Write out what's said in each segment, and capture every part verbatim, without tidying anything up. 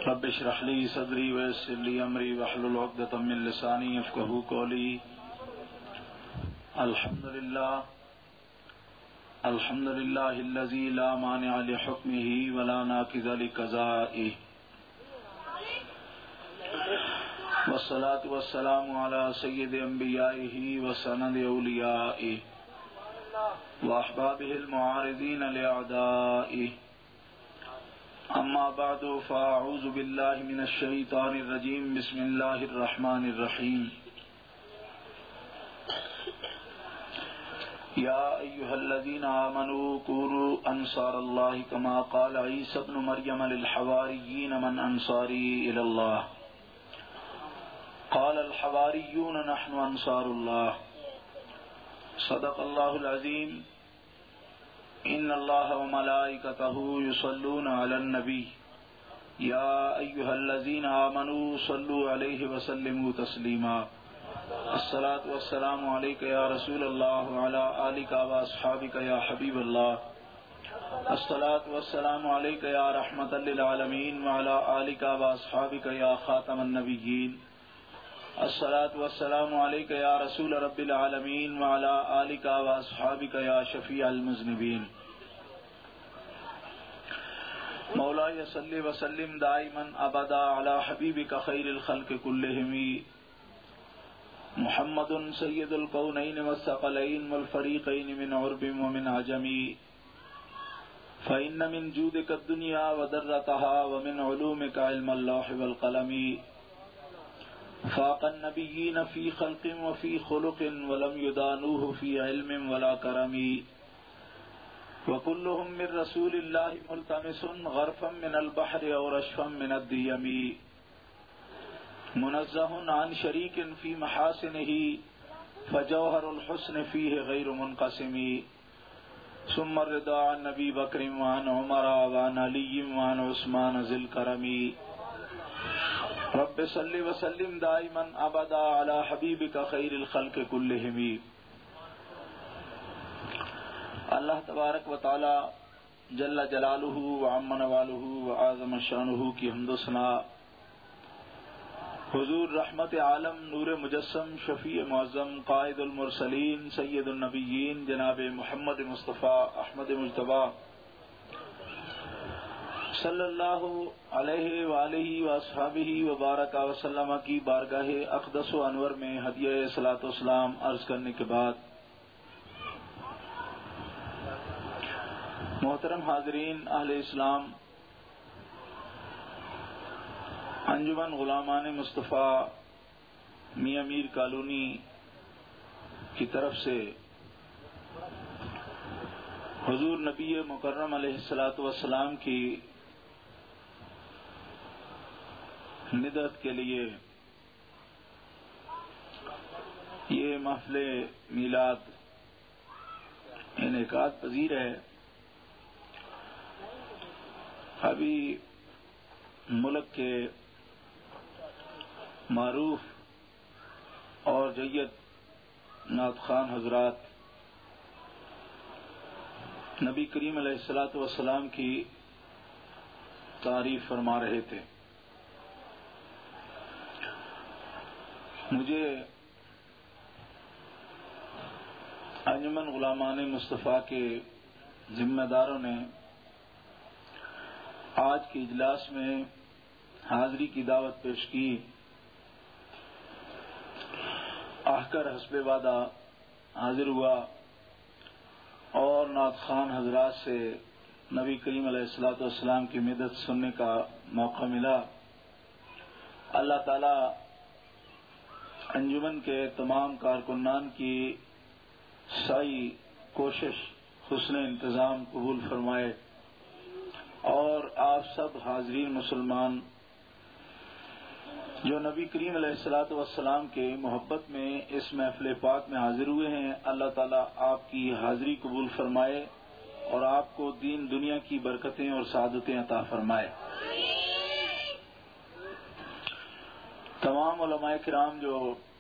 رب اشرح لي صدري ويسر لي امري واحلل عقدة من لساني يفقهوا قولي. الحمد لله الحمد لله الذي لا مانع لحكمه ولا ناقض لقضائه، والصلاة والسلام على سيد انبيائه وسند اوليائه واحبابه المعارضين لاعدائه. اما بعد فاعوذ بالله من الشيطان الرجيم. بسم الله الرحمن الرحيم. يا أيها الذين آمنوا كونوا أنصار الله كما قال عيسى ابن مريم للحواريين من أنصاري إلى الله قال الحواريون نحن أنصار الله. صدق الله العظيم. إن الله وملائكته يصلون على النبي يا أيها الذين آمنوا صلوا عليه وسلموا تسليما. الصلاة والسلام عليك يا رسول الله وعلى آلك وأصحابك يا حبيب الله. الصلاة والسلام عليك يا رحمة للعالمين وعلى آلك وأصحابك يا خاتم النبيين. الصلاة والسلام عليك يا رسول رب العالمين وعلى آلك وأصحابك يا شفيع المذنبين. مولاي صل وسلم دائما أبدا على حبيبك خير الخلق كلهم محمد سيد الكونين والثقلين والفريقين من عرب ومن عجم. فإن من جودك الدنيا ودرتها ومن علومك علم اللوح والقلم. فاق النبيين في خلق وفي خلق ولم يدانوه في علم ولا كرم. وكلهم من رسول الله ملتمس غرفا من البحر أو رشفا من الديم. منزه عن شريك في محاسنه فجوهر الحسن فيه غير منقسم. ثم الرضا عن نبي بكر وعن عمر وعن علي وعن عثمان ذي الكرم. رب صل وسلم دائما ابدا على حبیبک خیر الخلق کلہم. اللہ تبارک و تعالی جل جلالہ وعم نوالہ وعظم شانہ کی حمد و ثنا حضور رحمت عالم نور مجسم شفیع معظم قائد المرسلین سید النبیین جناب محمد مصطفیٰ احمد مجتبیٰ صلی اللہ علیہ وآلہ واصحابہ وبارک وسلم کی بارگاہ اقدس و انور میں ہدیہ صلاۃ والسلام عرض کرنے کے بعد، محترم حاضرین اہل اسلام، انجمن غلامان مصطفیٰ میاں میر کالونی کی طرف سے حضور نبی مکرم علیہ الصلاۃ والسلام کی مدد کے لیے یہ محفل میلاد انعقاد پذیر ہے. ابھی ملک کے معروف اور جید نعت خوان حضرات نبی کریم علیہ الصلاۃ والسلام کی تعریف فرما رہے تھے. مجھے انجمن غلامان مصطفیٰ کے ذمہ داروں نے آج کے اجلاس میں حاضری کی دعوت پیش کی. آ کر حسب وعدہ حاضر ہوا اور نعت خوان حضرات سے نبی کریم علیہ الصلاۃ والسلام کی مدد سننے کا موقع ملا. اللہ تعالی انجمن کے تمام کارکنان کی سعی کوشش حسن انتظام قبول فرمائے اور آپ سب حاضرین مسلمان جو نبی کریم علیہ الصلاۃ والسلام کے محبت میں اس محفل پاک میں حاضر ہوئے ہیں، اللہ تعالیٰ آپ کی حاضری قبول فرمائے اور آپ کو دین دنیا کی برکتیں اور سعادتیں عطا فرمائے. تمام علماء کرام جو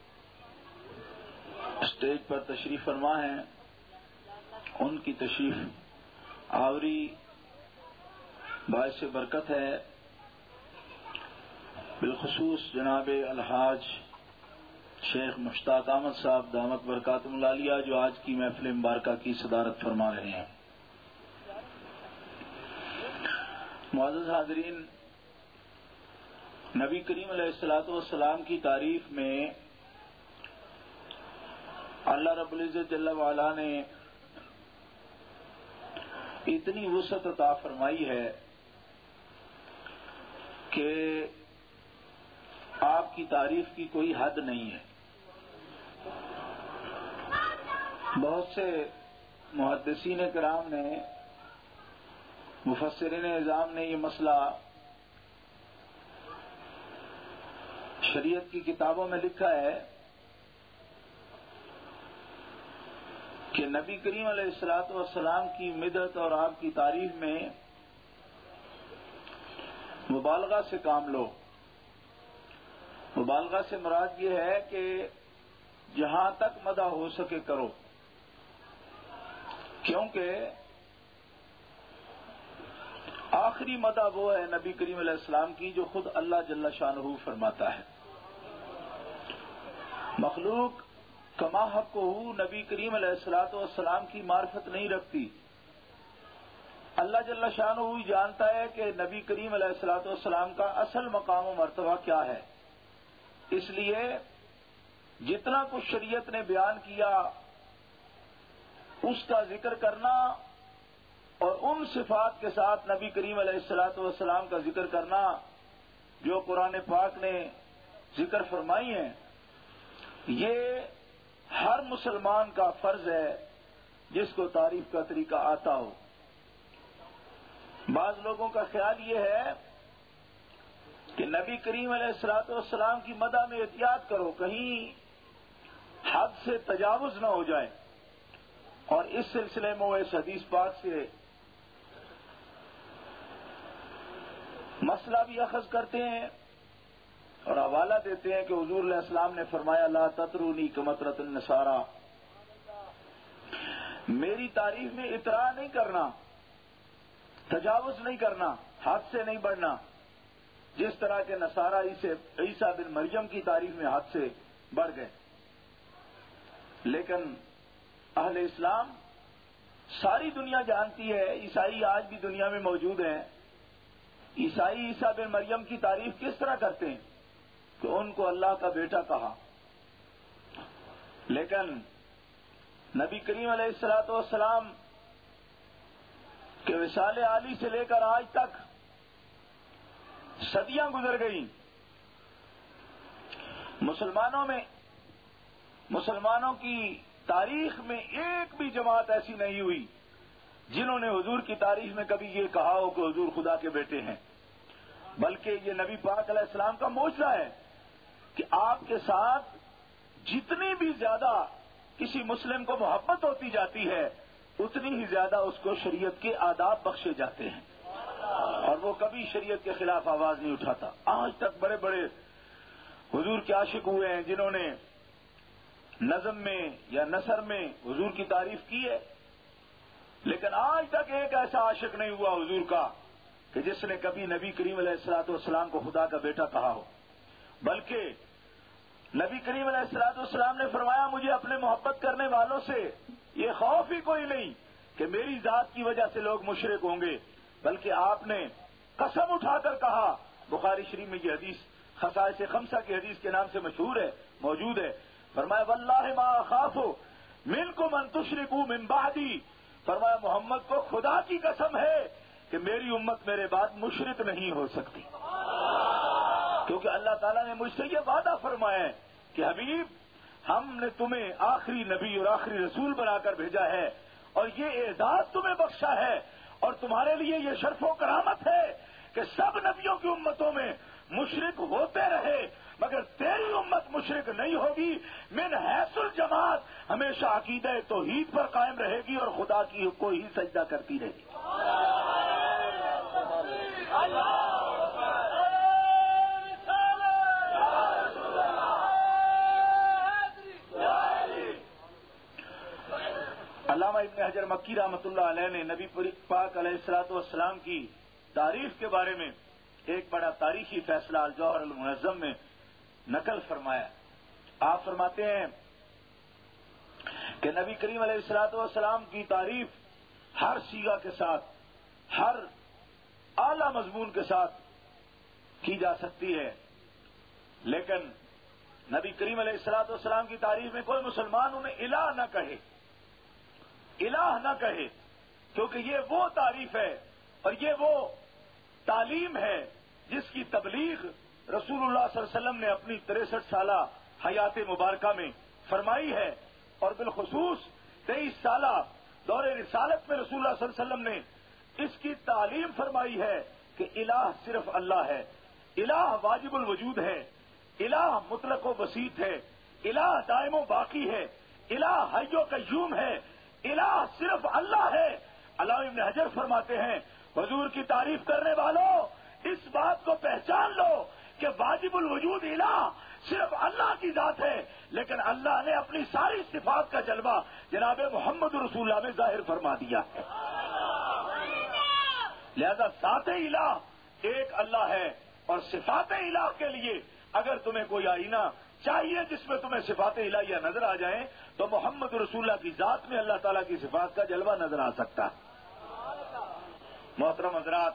اسٹیج پر تشریف فرما ہیں، ان کی تشریف آوری باعث برکت ہے بالخصوص جناب الحاج شیخ مشتاق احمد صاحب دامت برکاتہم العالیہ جو آج کی محفل مبارکہ کی صدارت فرما رہے ہیں۔ معزز حاضرین، نبی کریم علیہ الصلوۃ والسلام کی تعریف میں اللہ رب العزت جل وعلا نے اتنی وسعت عطا فرمائی ہے کہ آپ کی تعریف کی کوئی حد نہیں ہے۔ بہت سے محدثین کرام نے، مفسرین اعظام نے یہ مسئلہ شریعت کی کتابوں میں لکھا ہے کہ نبی کریم علیہ الصلوۃ والسلام کی مدحت اور آپ کی تعریف میں مبالغہ سے کام لو۔ مبالغہ سے مراد یہ ہے کہ جہاں تک مدح ہو سکے کرو، کیونکہ آخری مدح وہ ہے نبی کریم علیہ السلام کی جو خود اللہ جل شانہ فرماتا ہے۔ مخلوق کما حق ہو نبی کریم علیہ الصلوۃ والسلام کی معرفت نہیں رکھتی۔ اللہ جل شانہ ہی جانتا ہے کہ نبی کریم علیہ الصلوۃ والسلام کا اصل مقام و مرتبہ کیا ہے۔ اس لیے جتنا کچھ شریعت نے بیان کیا اس کا ذکر کرنا اور ان صفات کے ساتھ نبی کریم علیہ الصلوۃ والسلام کا ذکر کرنا جو قرآن پاک نے ذکر فرمائی ہیں، یہ ہر مسلمان کا فرض ہے جس کو تعریف کا طریقہ آتا ہو۔ بعض لوگوں کا خیال یہ ہے کہ نبی کریم علیہ الصلوۃ والسلام کی مدح میں احتیاط کرو، کہیں حد سے تجاوز نہ ہو جائے، اور اس سلسلے میں وہ اس حدیث پاک سے مسئلہ بھی اخذ کرتے ہیں اور حوالہ دیتے ہیں کہ حضور علیہ السلام نے فرمایا لا تطرونی کمطرۃ النصارى، میری تعریف میں اطراء نہیں کرنا، تجاوز نہیں کرنا، حد سے نہیں بڑھنا، جس طرح کے نصارہ عیسیٰ بن مریم کی تعریف میں حد سے بڑھ گئے۔ لیکن اہل اسلام ساری دنیا جانتی ہے، عیسائی آج بھی دنیا میں موجود ہیں، عیسائی عیسیٰ بن مریم کی تعریف کس طرح کرتے ہیں کہ ان کو اللہ کا بیٹا کہا۔ لیکن نبی کریم علیہ الصلوۃ والسلام کہ وصال عالی سے لے کر آج تک صدیاں گزر گئیں، مسلمانوں میں مسلمانوں کی تاریخ میں ایک بھی جماعت ایسی نہیں ہوئی جنہوں نے حضور کی تعریف میں کبھی یہ کہا ہو کہ حضور خدا کے بیٹے ہیں، بلکہ یہ نبی پاک علیہ السلام کا معجزہ ہے کہ آپ کے ساتھ جتنی بھی زیادہ کسی مسلم کو محبت ہوتی جاتی ہے اتنی ہی زیادہ اس کو شریعت کے آداب بخشے جاتے ہیں، اور وہ کبھی شریعت کے خلاف آواز نہیں اٹھاتا۔ آج تک بڑے بڑے حضور کے عاشق ہوئے ہیں جنہوں نے نظم میں یا نثر میں حضور کی تعریف کی ہے، لیکن آج تک ایک ایسا عاشق نہیں ہوا حضور کا کہ جس نے کبھی نبی کریم علیہ الصلوۃ والسلام کو خدا کا بیٹا کہا ہو، بلکہ نبی کریم علیہ الصلوۃ والسلام نے فرمایا مجھے اپنے محبت کرنے والوں سے یہ خوف ہی کوئی نہیں کہ میری ذات کی وجہ سے لوگ مشرک ہوں گے، بلکہ آپ نے قسم اٹھا کر کہا، بخاری شریف میں یہ حدیث خصائص خمسہ کی حدیث کے نام سے مشہور ہے، موجود ہے، فرمایا واللہ ما اخاف منکم ان تشرکوا من بعدی، فرمایا محمد کو خدا کی قسم ہے کہ میری امت میرے بعد مشرک نہیں ہو سکتی، کیونکہ اللہ تعالیٰ نے مجھ سے یہ وعدہ فرمایا ہے کہ حبیب ہم نے تمہیں آخری نبی اور آخری رسول بنا کر بھیجا ہے اور یہ اعزاز تمہیں بخشا ہے، اور تمہارے لیے یہ شرف و کرامت ہے کہ سب نبیوں کی امتوں میں مشرک ہوتے رہے مگر تیری امت مشرک نہیں ہوگی، من حیث الجماعت ہمیشہ عقیدہ توحید پر قائم رہے گی اور خدا کی کو ہی سجدہ کرتی رہے گی۔ علامہ ابن حجر مکی رحمۃ اللہ علیہ نے نبی پاک علیہ الصلوۃ والسلام کی تعریف کے بارے میں ایک بڑا تاریخی فیصلہ الجوہر المنظم میں نقل فرمایا. آپ فرماتے ہیں کہ نبی کریم علیہ الصلوۃ والسلام کی تعریف ہر صیغہ کے ساتھ، ہر اعلی مضمون کے ساتھ کی جا سکتی ہے، لیکن نبی کریم علیہ الصلوۃ والسلام کی تعریف میں کوئی مسلمان انہیں الہ نہ کہے، الہ نہ کہے، کیونکہ یہ وہ تعریف ہے اور یہ وہ تعلیم ہے جس کی تبلیغ رسول اللہ صلی اللہ علیہ وسلم نے اپنی تریسٹھ سالہ حیات مبارکہ میں فرمائی ہے، اور بالخصوص تیئیس سالہ دور رسالت میں رسول اللہ صلی اللہ علیہ وسلم نے اس کی تعلیم فرمائی ہے کہ الہ صرف اللہ ہے، الہ واجب الوجود ہے، الہ مطلق و بسیط ہے، الہ دائم و باقی ہے، الہ حی و قیوم ہے، الہ صرف اللہ ہے. علامہ ابن حجر فرماتے ہیں حضور کی تعریف کرنے والوں اس بات کو پہچان لو کہ واجب الوجود الہ صرف اللہ کی ذات ہے، لیکن اللہ نے اپنی ساری صفات کا جلوہ جناب محمد رسول اللہ میں ظاہر فرما دیا ہے. لہذا ذات الہ ایک اللہ ہے، اور صفات الہ کے لیے اگر تمہیں کوئی آئینہ چاہیے جس میں تمہیں صفات الہیہ نظر آ جائیں تو محمد رسول اللہ کی ذات میں اللہ تعالیٰ کی صفات کا جلوہ نظر آ سکتا ہے. محترم حضرات،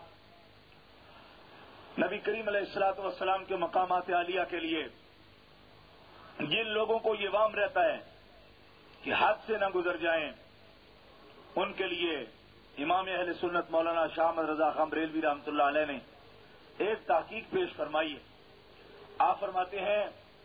نبی کریم علیہ الصلوۃ والسلام کے مقامات عالیہ کے لیے جن لوگوں کو یہ وام رہتا ہے کہ حد سے نہ گزر جائیں، ان کے لیے امام اہل سنت مولانا شاہ احمد رضا خان بریلوی رحمۃ اللہ علیہ نے ایک تحقیق پیش فرمائی ہے. آپ فرماتے ہیں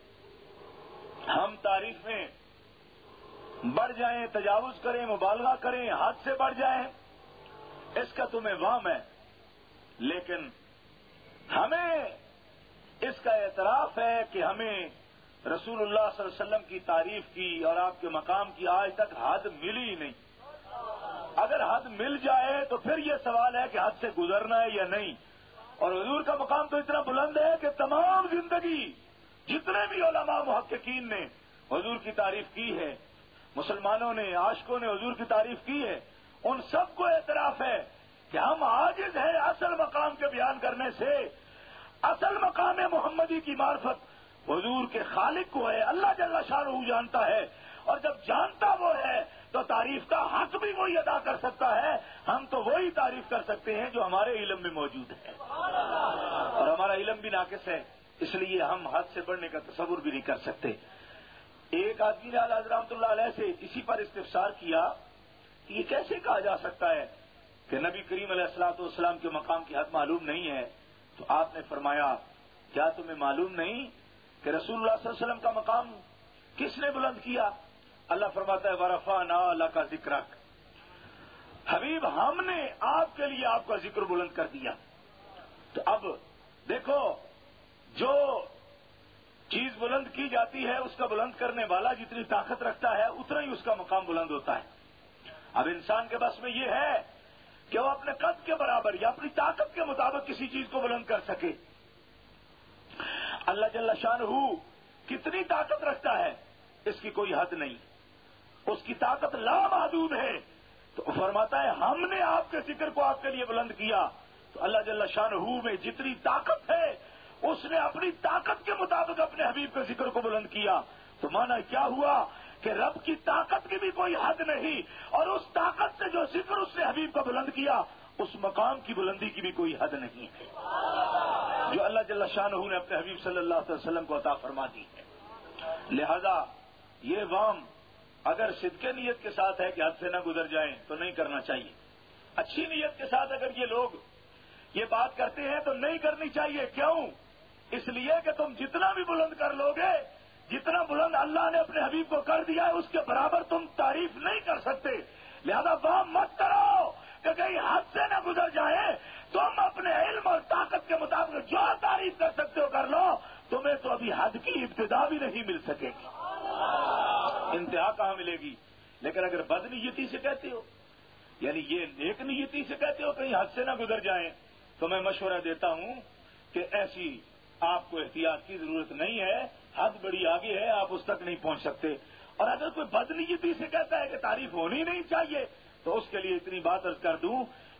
ہم تعریف میں بڑھ جائیں، تجاوز کریں، مبالغہ کریں، حد سے بڑھ جائیں، اس کا تمہیں وہم ہے، لیکن ہمیں اس کا اعتراف ہے کہ ہمیں رسول اللہ صلی اللہ علیہ وسلم کی تعریف کی اور آپ کے مقام کی آج تک حد ملی ہی نہیں. اگر حد مل جائے تو پھر یہ سوال ہے کہ حد سے گزرنا ہے یا نہیں. اور حضور کا مقام تو اتنا بلند ہے کہ تمام زندگی جتنے بھی علماء محققین نے حضور کی تعریف کی ہے، مسلمانوں نے، عاشقوں نے حضور کی تعریف کی ہے، ان سب کو اعتراف ہے کہ ہم عاجز ہیں اصل مقام کے بیان کرنے سے. اصل مقام محمدی کی معرفت حضور کے خالق کو ہے، اللہ جل شانہ جانتا ہے، اور جب جانتا وہ ہے تو تعریف کا حق بھی وہی ادا کر سکتا ہے. ہم تو وہی تعریف کر سکتے ہیں جو ہمارے علم میں موجود ہے، اور ہمارا علم بھی ناقص ہے، اس لیے ہم حد سے بڑھنے کا تصور بھی نہیں کر سکتے. ایک آدمی نے حضرت رحمۃ اللہ علیہ سے اسی پر استفسار کیا کہ یہ کیسے کہا جا سکتا ہے کہ نبی کریم علیہ الصلوۃ والسلام کے مقام کی حد معلوم نہیں ہے. تو آپ نے فرمایا کیا تمہیں معلوم نہیں کہ رسول اللہ صلی اللہ علیہ وسلم کا مقام کس نے بلند کیا؟ اللہ فرماتا ہے وَرَفَعْنَا لَكَ ذِكْرَكَ، حبیب ہم نے آپ کے لیے آپ کا ذکر بلند کر دیا. تو اب دیکھو جو چیز بلند کی جاتی ہے اس کا بلند کرنے والا جتنی طاقت رکھتا ہے اتنا ہی اس کا مقام بلند ہوتا ہے. اب انسان کے بس میں یہ ہے کہ وہ اپنے قد کے برابر یا اپنی طاقت کے مطابق کسی چیز کو بلند کر سکے. اللہ جل شانہ کتنی طاقت رکھتا ہے اس کی کوئی حد نہیں، اس کی طاقت لامحدود ہے. تو فرماتا ہے ہم نے آپ کے ذکر کو آپ کے لیے بلند کیا. تو اللہ جل شانہ میں جتنی طاقت ہے اس نے اپنی طاقت کے مطابق اپنے حبیب کے ذکر کو بلند کیا. تو مانا کیا ہوا کہ رب کی طاقت کی بھی کوئی حد نہیں، اور اس طاقت سے جو ذکر اس نے حبیب کو بلند کیا اس مقام کی بلندی کی بھی کوئی حد نہیں ہے جو اللہ جل شانہ نے اپنے حبیب صلی اللہ علیہ وسلم کو عطا فرما دی ہے. لہذا یہ وام اگر صدق نیت کے ساتھ ہے کہ حد سے نہ گزر جائیں تو نہیں کرنا چاہیے. اچھی نیت کے ساتھ اگر یہ لوگ یہ بات کرتے ہیں تو نہیں کرنی چاہیے. کیوں؟ اس لیے کہ تم جتنا بھی بلند کر لو گے، جتنا بلند اللہ نے اپنے حبیب کو کر دیا ہے اس کے برابر تم تعریف نہیں کر سکتے. لہذا وام مت کرو کہ کہیں حد سے نہ گزر جائے. تم اپنے علم اور طاقت کے مطابق جو تعریف کر سکتے ہو کر لو، تمہیں تو ابھی حد کی ابتدا بھی نہیں مل سکے گی، انتہا کہاں ملے گی. لیکن اگر بد نیتی سے کہتے ہو، یعنی یہ نیک نیتی سے کہتے ہو کہیں حد سے نہ گزر جائیں، تو میں مشورہ دیتا ہوں کہ ایسی آپ کو احتیاط کی ضرورت نہیں ہے. حد بڑی آگے ہے، آپ اس تک نہیں پہنچ سکتے. اور اگر کوئی بد نیتی سے کہتا ہے کہ تعریف ہونی نہیں چاہیے تو اس کے لیے اتنی بات عرض کر دوں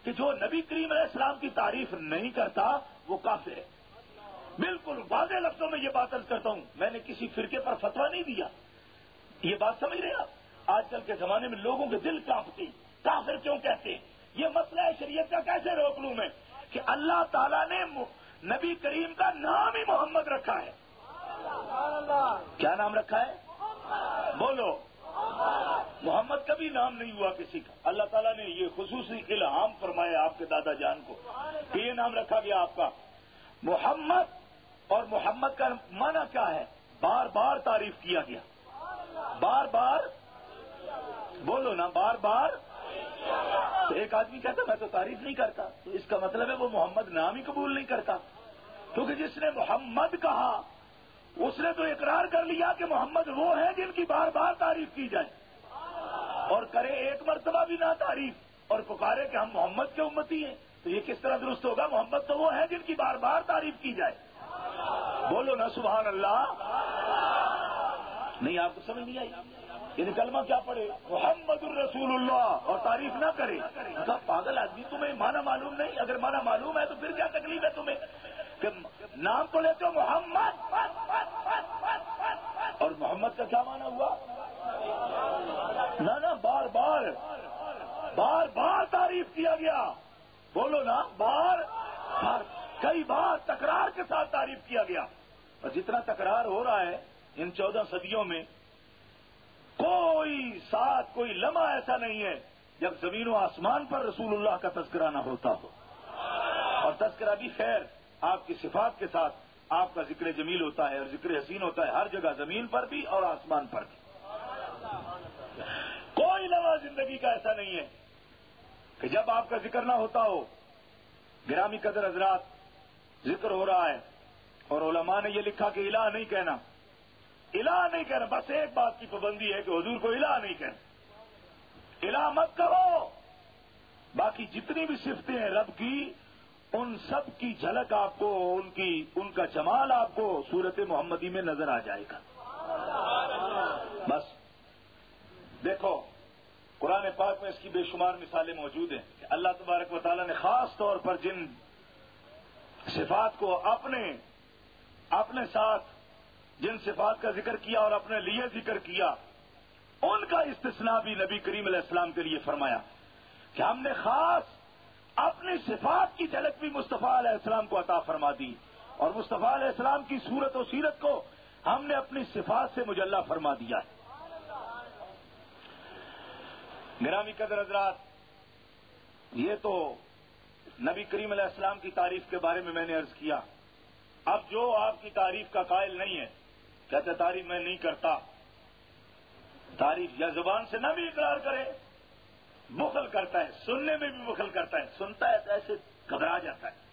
کہ جو نبی کریم علیہ السلام کی تعریف نہیں کرتا وہ کافر ہے. بالکل واضح لفظوں میں یہ بات عرض کرتا ہوں، میں نے کسی فرقے پر فتویٰ نہیں دیا. یہ بات سمجھ رہے ہیں آپ؟ آج کل کے زمانے میں لوگوں کے دل کانپتے، کافر کیوں کہتے ہیں؟ یہ مسئلہ ہے شریعت کا کیسے روک لوں میں کہ اللہ تعالیٰ نے نبی کریم کا نام ہی محمد رکھا ہے. کیا نام رکھا ہے؟ بولو. محمد کا بھی نام نہیں ہوا کسی کا. اللہ تعالیٰ نے یہ خصوصی الہام فرمایا آپ کے دادا جان کو کہ یہ نام رکھا گیا آپ کا محمد. اور محمد کا معنی کیا ہے؟ بار بار تعریف کیا گیا. بار بار بولو نا، بار بار. تو ایک آدمی کہتا میں تو تعریف نہیں کرتا، تو اس کا مطلب ہے وہ محمد نام ہی قبول نہیں کرتا. کیونکہ جس نے محمد کہا اس نے تو اقرار کر لیا کہ محمد وہ ہے جن کی بار بار تعریف کی جائے، اور کرے ایک مرتبہ بھی نہ تعریف اور پکارے کہ ہم محمد کے امتی ہیں، تو یہ کس طرح درست ہوگا؟ محمد تو وہ ہے جن کی بار بار تعریف کی جائے. بولو نا سبحان اللہ. نہیں آپ کو سمجھ نہیں آئی؟ یعنی کلمہ کیا پڑھے؟ محمد الرسول اللہ اور تعریف نہ کرے. پاگل آدمی، تمہیں معنی معلوم نہیں؟ اگر معنی معلوم ہے تو پھر کیا تکلیف ہے تمہیں کہ نام تو لیتے ہو محمد، اور محمد کا کیا معنی ہوا؟ نہ نہ بار بار بار بار تعریف کیا گیا. بولو نا، بار بار کئی بار تکرار کے ساتھ تعریف کیا گیا. اور جتنا تکرار ہو رہا ہے ان چودہ صدیوں میں، کوئی ساتھ کوئی لمحہ ایسا نہیں ہے جب زمین و آسمان پر رسول اللہ کا تذکرہ نہ ہوتا ہو. اور تذکرہ بھی خیر آپ کی صفات کے ساتھ آپ کا ذکر جمیل ہوتا ہے اور ذکر حسین ہوتا ہے ہر جگہ، زمین پر بھی اور آسمان پر بھی. کوئی لمحہ زندگی کا ایسا نہیں ہے کہ جب آپ کا ذکر نہ ہوتا ہو. گرامی قدر حضرات، ذکر ہو رہا ہے اور علماء نے یہ لکھا کہ الہ نہیں کہنا، الہ نہیں کہنا. بس ایک بات کی پابندی ہے کہ حضور کو الہ نہیں کہنا، الہ مت کرو. باقی جتنی بھی صفتیں ہیں رب کی، ان سب کی جھلک آپ کو، ان کی ان کا جمال آپ کو صورت محمدی میں نظر آ جائے گا. بس دیکھو قرآن پاک میں اس کی بے شمار مثالیں موجود ہیں کہ اللہ تبارک و تعالیٰ نے خاص طور پر جن صفات کو اپنے اپنے ساتھ جن صفات کا ذکر کیا اور اپنے لیے ذکر کیا، ان کا استثناء بھی نبی کریم علیہ السلام کے لیے فرمایا کہ ہم نے خاص اپنی صفات کی جھلک بھی مصطفیٰ علیہ السلام کو عطا فرما دی، اور مصطفیٰ علیہ السلام کی صورت و سیرت کو ہم نے اپنی صفات سے مجلہ فرما دیا ہے. گرامی قدر حضرات، یہ تو نبی کریم علیہ السلام کی تعریف کے بارے میں میں نے عرض کیا. اب جو آپ کی تعریف کا قائل نہیں ہے، کہتے تعریف میں نہیں کرتا، تعریف یا زبان سے نہ بھی اقرار کرے، بخل کرتا ہے، سننے میں بھی بخل کرتا ہے، سنتا ہے تو ایسے گھبرا جاتا ہے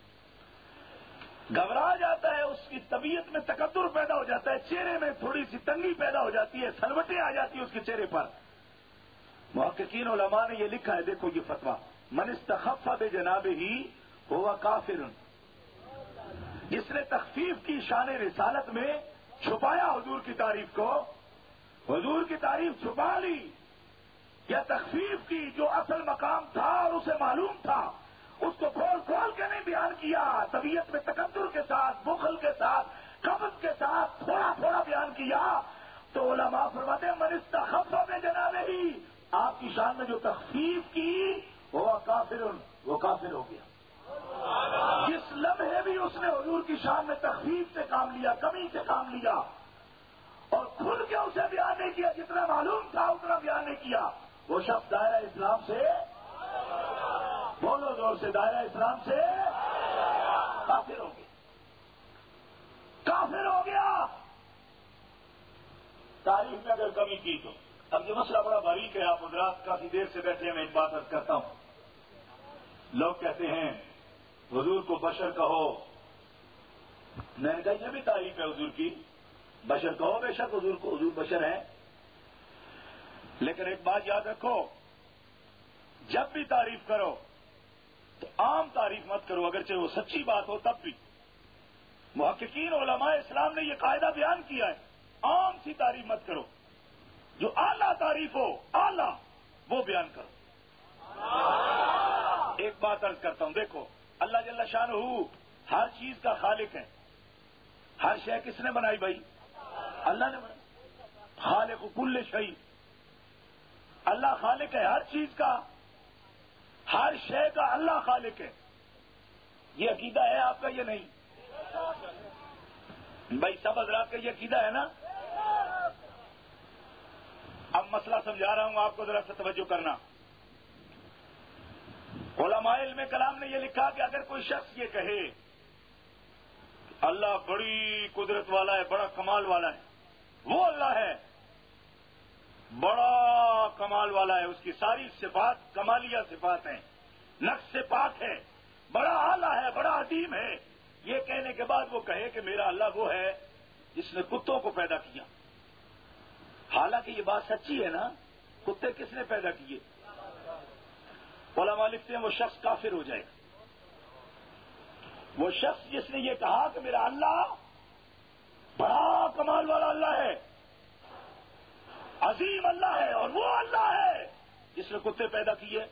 گھبرا جاتا ہے اس کی طبیعت میں تکدر پیدا ہو جاتا ہے، چہرے میں تھوڑی سی تنگی پیدا ہو جاتی ہے، سلوٹیں آ جاتی ہیں اس کے چہرے پر. محققین علماء نے یہ لکھا ہے، دیکھو یہ فتویٰ، من استخف بجنابہ ہوا کافر. جس نے تخفیف کی شان رسالت میں چھپایا حضور کی تعریف کو، حضور کی تعریف چھپا لی یا تخفیف کی، جو اصل مقام تھا اور اسے معلوم تھا اس کو کھول کھول کے نہیں بیان کیا، طبیعت میں تکبر کے ساتھ، بخل کے ساتھ، قبض کے ساتھ تھوڑا تھوڑا بیان کیا، تو علماء فرماتے ہیں من استخف بجنابہ، آپ کی شان میں جو تخفیف کی وہ کافر، وہ کافر ہو گیا. جس لمحے بھی اس نے حضور کی شان میں تخفیف سے کام لیا، کمی سے کام لیا اور کھل کے اسے بیان نہیں کیا، جتنا معلوم تھا اتنا بیان نہیں کیا، وہ شخص دائرہ اسلام سے، بولو زور سے، دائرہ اسلام سے کافر ہو گیا، کافر ہو گیا. تاریخ میں اگر کمی کی تو اب یہ مسئلہ بڑا باریک ہے. آپ حضرات کافی دیر سے بیٹھے ہیں، میں ایک بات عرض کرتا ہوں. لوگ کہتے ہیں حضور کو بشر کہو، میں نے کہا یہ بھی تعریف ہے حضور کی، بشر کہو، بے شک حضور کو حضور بشر ہیں، لیکن ایک بات یاد رکھو، جب بھی تعریف کرو تو عام تعریف مت کرو، اگرچہ وہ سچی بات ہو تب بھی. محققین علماء اسلام نے یہ قاعدہ بیان کیا ہے، عام سی تعریف مت کرو، جو اعلیٰ تعریف ہو، اعلیٰ وہ بیان کرو. ایک بات عرض کرتا ہوں، دیکھو اللہ جل شانہ ہر چیز کا خالق ہے. ہر شے کس نے بنائی بھائی؟ اللہ نے بنائی. خالق کل شیء، اللہ خالق ہے ہر چیز کا، ہر شے کا اللہ خالق ہے. یہ عقیدہ ہے آپ کا یہ نہیں؟ بھائی سب حضرات کا یہ عقیدہ ہے نا؟ اب مسئلہ سمجھا رہا ہوں آپ کو، ذرا سے توجہ کرنا. علماء علم کلام نے یہ لکھا کہ اگر کوئی شخص یہ کہے اللہ بڑی قدرت والا ہے، بڑا کمال والا ہے، وہ اللہ ہے، بڑا کمال والا ہے، اس کی ساری صفات کمالیہ صفات ہیں، نقص سے پاک ہے، بڑا اعلیٰ ہے، بڑا عظیم ہے، یہ کہنے کے بعد وہ کہے کہ میرا اللہ وہ ہے جس نے کتوں کو پیدا کیا. حالانکہ یہ بات سچی ہے نا، کتے کس نے پیدا کیے؟ علماء لکھتے ہیں وہ شخص کافر ہو جائے گا. وہ شخص جس نے یہ کہا کہ میرا اللہ بڑا کمال والا اللہ ہے، عظیم اللہ ہے، اور وہ اللہ ہے جس نے کتے پیدا کیے.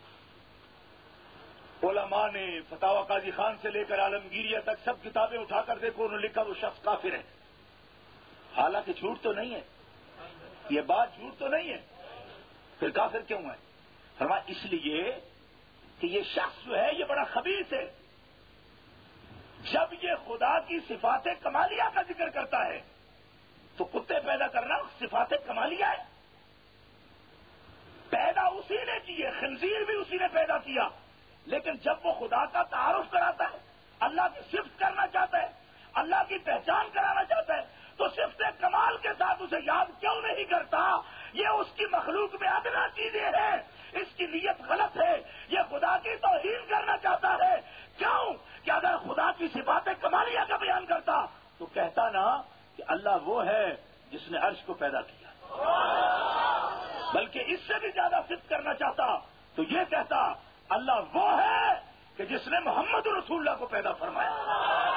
علماء نے فتاوی قاضی خان سے لے کر عالمگیریہ تک سب کتابیں اٹھا کر دیکھو، انہوں نے لکھا وہ شخص کافر ہے. حالانکہ جھوٹ تو نہیں ہے، یہ بات جھوٹ تو نہیں ہے، پھر کافر کیوں ہے؟ فرمایا اس لیے کہ یہ شخص جو ہے یہ بڑا خبیث ہے. جب یہ خدا کی صفات کمالیہ کا ذکر کرتا ہے تو کتے پیدا کرنا صفات کمالیہ ہے. پیدا اسی نے کیے، خنزیر بھی اسی نے پیدا کیا، لیکن جب وہ خدا کا تعارف کراتا ہے، اللہ کی صفت کرنا چاہتا ہے، اللہ کی پہچان کرانا چاہتا ہے، تو صفت کمال کے ساتھ اسے یاد کیوں نہیں کرتا؟ یہ اس کی مخلوق میں ادنا چیزیں ہیں، اس کی نیت غلط ہے، یہ خدا کی توہین کرنا چاہتا ہے. کیوں کہ اگر خدا کی صفات کمالیہ کا بیان کرتا تو کہتا نا کہ اللہ وہ ہے جس نے عرش کو پیدا کیا، بلکہ اس سے بھی زیادہ صفت کرنا چاہتا تو یہ کہتا اللہ وہ ہے کہ جس نے محمد رسول اللہ کو پیدا فرمایا.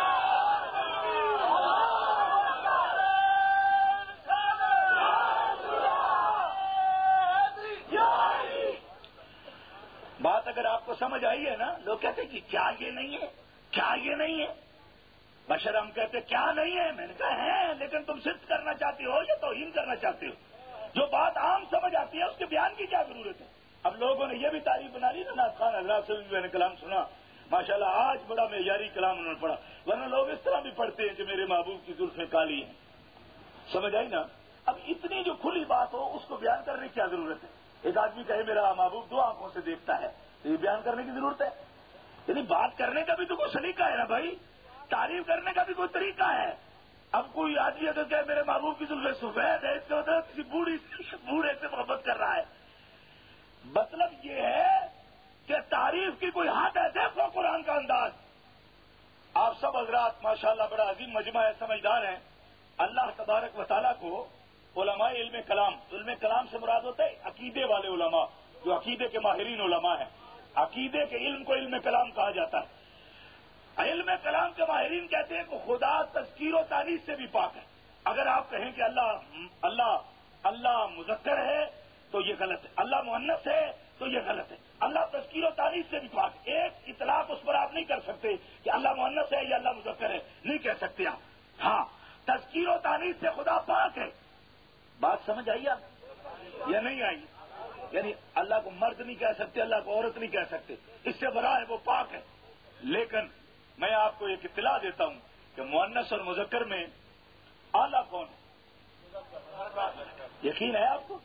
بات اگر آپ کو سمجھ آئی ہے نا، لوگ کہتے ہیں کہ کیا یہ نہیں ہے، کیا یہ نہیں ہے؟ بشر ہم کہتے کیا نہیں ہے، میں نے کہا ہے، لیکن تم صفت کرنا چاہتے ہو یا توہین کرنا چاہتے ہو؟ جو بات عام سمجھ آتی ہے اس کے بیان کی کیا ضرورت ہے؟ اب لوگوں نے یہ بھی تعریف بنا لی نا، نعت خان اللہ صلی اللہ علیہ وسلم نے کلام سنا، ماشاءاللہ آج بڑا معیاری کلام انہوں نے پڑھا، ورنہ لوگ اس طرح بھی پڑھتے ہیں کہ میرے محبوب کی زلفیں کالی ہیں. سمجھ آئی نا؟ اب اتنی جو کھلی بات ہو اس کو بیان کرنے کی کیا ضرورت ہے؟ ایک آدمی کہے میرا محبوب دو آنکھوں سے دیکھتا ہے، تو یہ بیان کرنے کی ضرورت ہے؟ یعنی بات کرنے کا بھی تو کوئی سلیقہ ہے نا بھائی، تعریف کرنے کا بھی کوئی طریقہ ہے. اب کوئی آدمی اگر کہ میرے محبوب کی زلفیں سفید ہے، اس کا مطلب کسی بوڑھی بوڑھے سے محبت کر رہا ہے. مطلب یہ ہے کہ تعریف کی کوئی حد ہے. دیکھو قرآن کا انداز. آپ سب حضرات ماشاءاللہ بڑا عظیم مجمع ہے، سمجھدار ہیں. اللہ تبارک و تعالیٰ کو علماء علم کلام، علم کلام سے مراد ہوتا ہے عقیدے والے علماء، جو عقیدے کے ماہرین علماء ہیں. عقیدے کے علم کو علم کلام کہا جاتا ہے. علم کلام کے ماہرین کہتے ہیں کہ خدا تذکیر و تانیث سے بھی پاک ہے. اگر آپ کہیں کہ اللہ اللہ اللہ مذکر ہے تو یہ غلط ہے، اللہ مؤنث ہے تو یہ غلط ہے. اللہ تذکیر و تانیث سے بھی پاک ہے. ایک اطلاق اس پر آپ نہیں کر سکتے کہ اللہ مؤنث ہے یا اللہ مذکر ہے، نہیں کہہ سکتے آپ. ہاں، تذکیر و تانیث سے خدا پاک ہے. بات سمجھ آئی آپ یا نہیں آئی؟ یعنی اللہ کو مرد نہیں کہہ سکتے، اللہ کو عورت نہیں کہہ سکتے، اس سے بڑا ہے وہ پاک ہے. لیکن میں آپ کو ایک اطلاع دیتا ہوں کہ مؤنث اور مذکر میں اعلیٰ کون ہے؟ یقین ہے آپ کو؟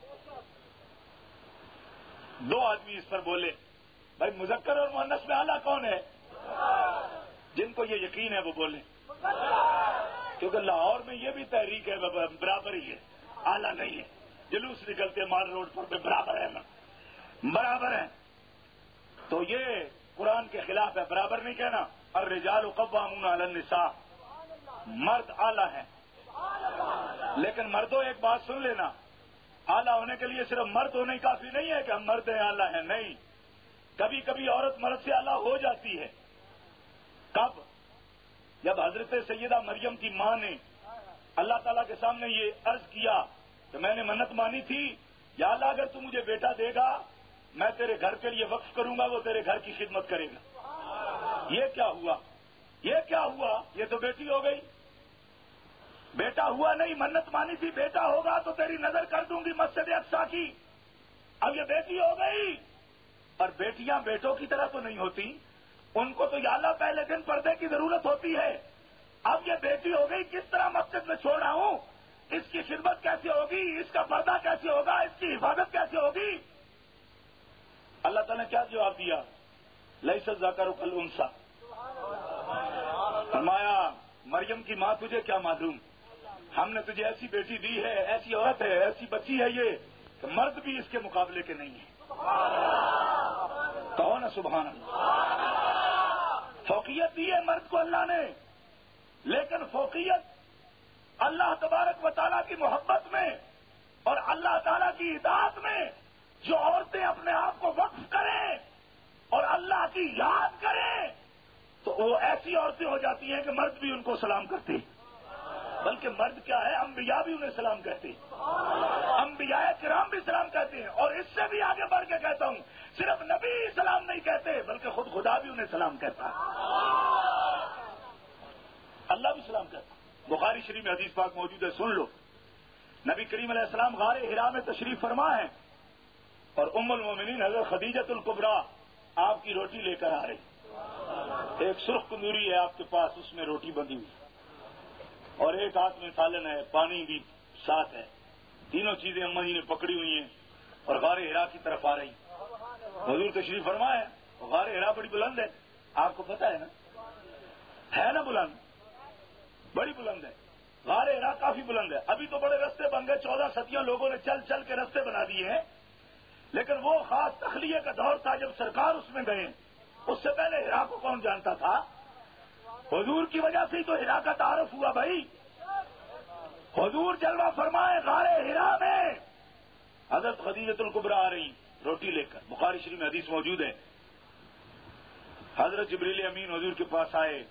دو آدمی اس پر بولے بھائی مذکر اور مؤنث میں اعلیٰ کون ہے؟ جن کو یہ یقین ہے وہ بولیں، کیونکہ لاہور میں یہ بھی تحریک ہے برابر ہی ہے، اعلیٰ نہیں ہے. جلوس نکلتے مال روڈ پر برابر ہے نا، برابر ہے. تو یہ قرآن کے خلاف ہے، برابر نہیں کہنا. الرجال قوامون علی النساء، مرد اعلیٰ ہیں. لیکن مردوں ایک بات سن لینا، اعلیٰ ہونے کے لیے صرف مرد ہونے کافی نہیں ہے کہ ہم مرد ہیں اعلیٰ ہیں، نہیں. کبھی کبھی عورت مرد سے اعلیٰ ہو جاتی ہے. کب؟ جب حضرت سیدہ مریم کی ماں نے اللہ تعالیٰ کے سامنے یہ عرض کیا کہ میں نے منت مانی تھی، یا اللہ اگر تو مجھے بیٹا دے گا میں تیرے گھر کے لیے وقف کروں گا، وہ تیرے گھر کی خدمت کرے گا۔ یہ کیا ہوا؟ یہ کیا ہوا؟ یہ تو بیٹی ہو گئی۔ بیٹا ہوا نہیں، منت مانی تھی بیٹا ہوگا تو تیری نظر کر دوں گی مسجد اقصی کی، اب یہ بیٹی ہو گئی۔ اور بیٹیاں بیٹوں کی طرح تو نہیں ہوتی، ان کو تو یا اللہ پہلے دن پردے کی ضرورت ہوتی ہے۔ اب یہ بیٹی ہو گئی، کس طرح مسجد میں چھوڑا ہوں، اس کی خدمت کیسے ہوگی، اس کا پردہ کیسے ہوگا، اس کی حفاظت کیسے ہوگی؟ اللہ تعالیٰ نے کیا جواب دیا؟ لیس الذکر کالانثی، فرمایا مریم کی ماں تجھے کیا معلوم، ہم نے تجھے ایسی بیٹی دی ہے، ایسی عورت ہے، ایسی بچی ہے یہ کہ مرد بھی اس کے مقابلے کے نہیں ہے۔ کہو نا سبحان اللہ۔ فوقیت دی ہے مرد کو اللہ نے، لیکن فوقیت اللہ تبارک و تعالیٰ کی محبت میں اور اللہ تعالیٰ کی اطاعت میں جو عورتیں اپنے آپ کو وقف کریں اور اللہ کی یاد کریں تو وہ ایسی عورتیں ہو جاتی ہیں کہ مرد بھی ان کو سلام کرتے ہیں، بلکہ مرد کیا ہے، انبیاء بھی انہیں سلام کہتے ہیں، انبیاء کرام بھی سلام کہتے ہیں، اور اس سے بھی آگے بڑھ کے کہتا ہوں صرف نبی سلام نہیں کہتے بلکہ خود خدا بھی انہیں سلام کہتا ہے، اللہ بھی سلام کہتا ہے۔ بخاری شریف میں حدیث پاک موجود ہے، سن لو۔ نبی کریم علیہ السلام غار حرا میں تشریف فرما ہے اور ام المومنین حضرت خدیجۃ الکبریٰ آپ کی روٹی لے کر آ رہی، ایک سرخ تندوری ہے آپ کے پاس، اس میں روٹی بندھی ہوئی اور ایک ہاتھ میں سالن ہے، پانی بھی ساتھ ہے، تینوں چیزیں اما جی نے پکڑی ہوئی ہیں اور غار حرا کی طرف آ رہی۔ حضور تشریف فرما ہے، غار حرا بڑی بلند ہے، آپ کو پتا ہے نا، ہے نا بلند، بڑی بلند ہے، غار حرا کافی بلند ہے۔ ابھی تو بڑے رستے بن گئے، چودہ صدیوں لوگوں نے چل چل کے رستے بنا دیے ہیں، لیکن وہ خاص تخلیے کا دور تھا جب سرکار اس میں گئے، اس سے پہلے حرا کو کون جانتا تھا؟ حضور کی وجہ سے ہی تو حرا کا تعارف ہوا بھائی۔ حضور جلوہ فرمائے غار حرا میں، حضرت خدیجۃ الکبریٰ آ رہی روٹی لے کر، بخاری شریف میں حدیث موجود ہے۔ حضرت جبریل امین حضور کے پاس آئے،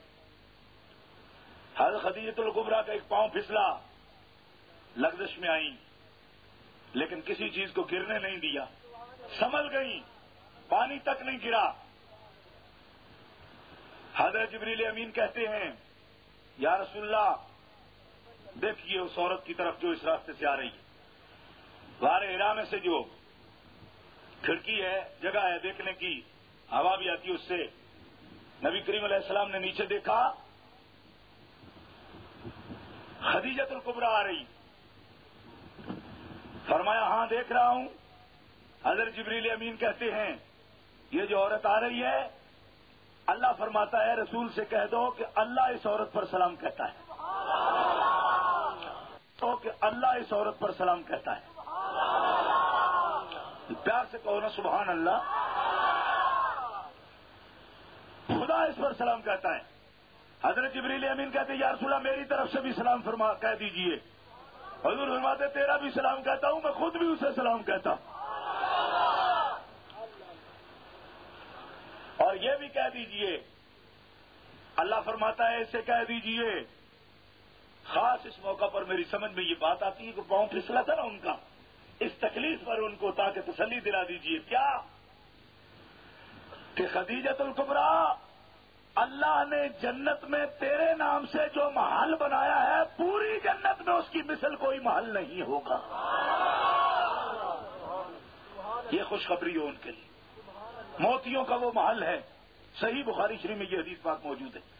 حضرت خدیجۃ الکبریٰ کا ایک پاؤں پھسلا، لغزش میں آئیں لیکن کسی چیز کو گرنے نہیں دیا، سنبھل گئی، پانی تک نہیں گرا۔ حضرت جبریل امین کہتے ہیں یا رسول اللہ دیکھیے اس عورت کی طرف جو اس راستے سے آ رہی ہے، غار حرا میں سے جو کھڑکی ہے، جگہ ہے دیکھنے کی، ہوا بھی آتی ہے اس سے۔ نبی کریم علیہ السلام نے نیچے دیکھا، خدیجۃ الکبریٰ آ رہی، فرمایا ہاں دیکھ رہا ہوں۔ حضرت جبریل امین کہتے ہیں یہ جو عورت آ رہی ہے، اللہ فرماتا ہے رسول سے کہہ دو کہ اللہ اس عورت پر سلام کہتا ہے، تو کہ اللہ اس عورت پر سلام کہتا ہے، پیار سے کہو نا سبحان اللہ، خدا اس پر سلام کہتا ہے۔ حضرت جبریل امین کہتے ہیں یا رسول اللہ میری طرف سے بھی سلام فرما کہہ دیجئے۔ حضور فرماتے تیرا بھی سلام کہتا ہوں، میں خود بھی اسے سلام کہتا ہوں، اور یہ بھی کہہ دیجئے، اللہ فرماتا ہے اسے کہہ دیجئے۔ خاص اس موقع پر میری سمجھ میں یہ بات آتی ہے کہ پاؤں پھسلا تھا نا ان کا، اس تکلیف پر ان کو تاکہ تسلی دلا دیجئے، کیا کہ خدیجۃ الکبریٰ اللہ نے جنت میں تیرے نام سے جو محل بنایا ہے، پوری جنت میں اس کی مثل کوئی محل نہیں ہوگا۔ یہ خوشخبری ہو ان کے لیے، موتیوں کا وہ محل ہے، صحیح بخاری شریف میں یہ حدیث پاک موجود ہے۔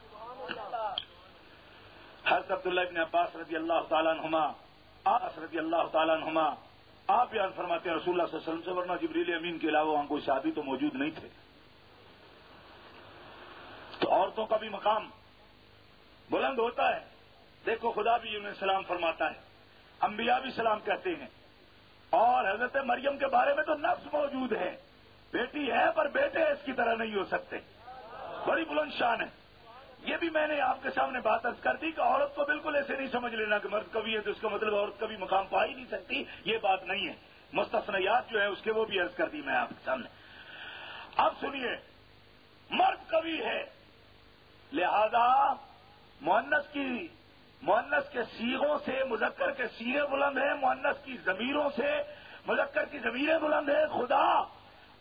حضرت عبداللہ ابن عباس رضی اللہ تعالیٰ عنہما، آس رضی اللہ تعالیٰ عنہما آپ بیان فرماتے ہیں رسول اللہ صلی اللہ علیہ وسلم سے، ورنہ جبریل امین کے علاوہ وہاں کوئی صحابی تو موجود نہیں تھے، تو عورتوں کا بھی مقام بلند ہوتا ہے۔ دیکھو خدا بھی انہیں سلام فرماتا ہے، انبیاء بھی سلام کہتے ہیں، اور حضرت مریم کے بارے میں تو نفس موجود ہے، بیٹی ہے پر بیٹے اس کی طرح نہیں ہو سکتے، بڑی بلند شان ہے۔ یہ بھی میں نے آپ کے سامنے بات عرض کر دی کہ عورت کو بالکل ایسے نہیں سمجھ لینا کہ مرد کبھی ہے تو اس کا مطلب عورت کبھی مقام پا ہی نہیں سکتی، یہ بات نہیں ہے، مستثنیات جو ہے اس کے وہ بھی عرض کر دی میں آپ کے سامنے۔ اب سنیے، مرد کبھی ہے، لہذا مؤنث کی مؤنث کے صیغوں سے مذکر کے صیغے بلند ہیں، مؤنث کی ضمیروں سے مذکر کی ضمیریں بلند ہیں۔ خدا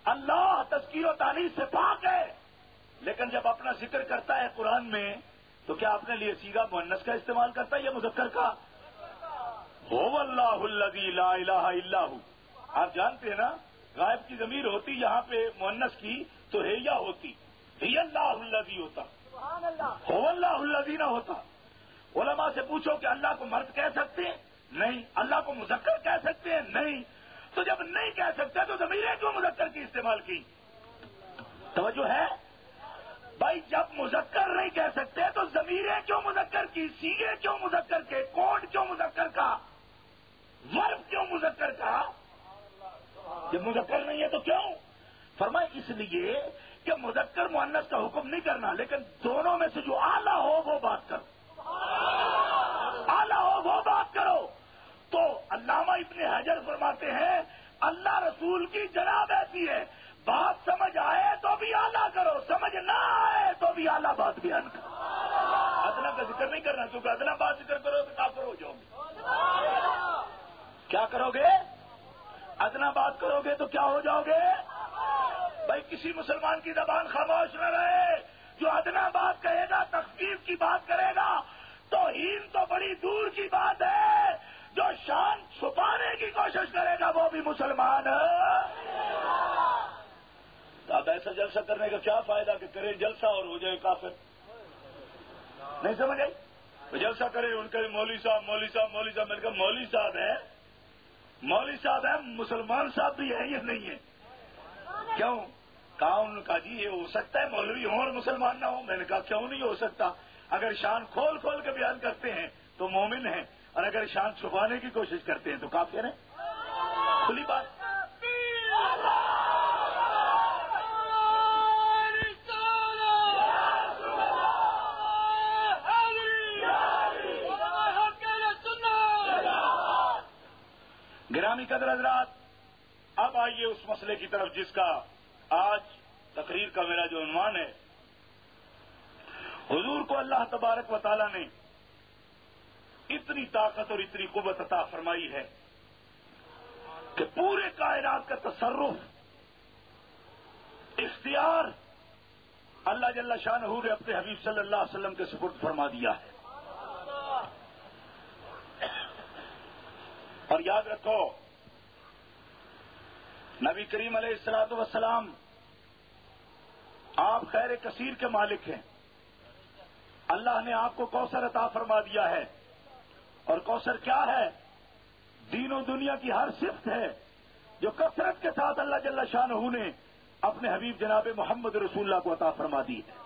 اللہ تذکیر و تانیث سے پاک ہے، لیکن جب اپنا ذکر کرتا ہے قرآن میں تو کیا اپنے لیے صیغہ مؤنث کا استعمال کرتا ہے یا مذکر کا؟ هو اللہ الذی لا الہ الا ہو. آپ جانتے ہیں نا، غائب کی ضمیر ہوتی یہاں پہ مؤنث کی تو ہے یا ہوتی، ہی اللہ الذی ہوتا، هو اللہ الذی نہ ہوتا. علماء سے پوچھو کہ اللہ کو مرد کہہ سکتے ہیں؟ نہیں. اللہ کو مذکر کہہ سکتے ہیں؟ نہیں. تو جب نہیں کہہ سکتے تو ضمیریں کیوں مذکر کی استعمال کی؟ توجہ ہے بھائی؟ جب مذکر نہیں کہہ سکتے تو ضمیریں کیوں مذکر کی، صیغے کیوں مذکر کے، کوڈ کیوں مذکر کا، ورب کیوں مذکر کا؟ جب مذکر نہیں ہے تو کیوں؟ فرمائے اس لیے کہ مذکر مؤنث کا حکم نہیں کرنا، لیکن دونوں میں سے جو اعلیٰ ہو وہ بات کرو، اعلیٰ ہو وہ بات کرو. تو علامہ ابن حجر فرماتے ہیں اللہ رسول کی جناب ایسی ہے، بات سمجھ آئے تو بھی اعلیٰ کرو، سمجھ نہ آئے تو بھی اعلیٰ بات بیان کرو. ادنا کا ذکر نہیں کرنا، کیونکہ ادنا بات ذکر کرو تو کافر ہو جاؤ گے. کیا کرو گے؟ ادنا بات کرو گے تو کیا ہو جاؤ گے؟ بھائی کسی مسلمان کی زبان خاموش نہ رہے. جو ادنا بات کہے گا، تخفیف کی بات کرے گا، توہین تو بڑی دور کی بات ہے. جو شان چھپانے کی کوشش کرے گا وہ بھی مسلمان ہے. تو اب ایسا جلسہ کرنے کا کیا فائدہ کہ کرے جلسہ اور ہو جائے کافر؟ نہیں سمجھ آئی؟ تو جلسہ کرے ان کے مولوی صاحب مولوی صاحب مولوی صاحب مل کر مولوی صاحب ہیں، مولوی صاحب ہیں، مسلمان صاحب بھی ہیں یا نہیں ہیں؟ کیوں؟ کہا ان کا جی یہ ہو سکتا ہے مولوی ہوں اور مسلمان نہ ہوں. میں نے کہا کیوں نہیں ہو سکتا؟ اگر شان کھول کھول کے بیان کرتے ہیں تو مومن ہیں، اور اگر شان چھپانے کی کوشش کرتے ہیں تو کافر ہیں. کھلی بات. گرامی قدر حضرات، اب آئیے اس مسئلے کی طرف جس کا آج تقریر کا میرا جو عنوان ہے. حضور کو اللہ تبارک و تعالی نے اتنی طاقت اور اتنی قوت عطا فرمائی ہے کہ پورے کائنات کا تصرف، اختیار اللہ جل شانہ نے اپنے حبیب صلی اللہ علیہ وسلم کے سپرد فرما دیا ہے. اور یاد رکھو نبی کریم علیہ الصلوۃ والسلام آپ خیر کثیر کے مالک ہیں. اللہ نے آپ کو کوثر عطا فرما دیا ہے، اور کوثر کیا ہے؟ دین و دنیا کی ہر صفت ہے جو کثرت کے ساتھ اللہ جل شانہ نے اپنے حبیب جناب محمد رسول اللہ کو عطا فرما دی ہے.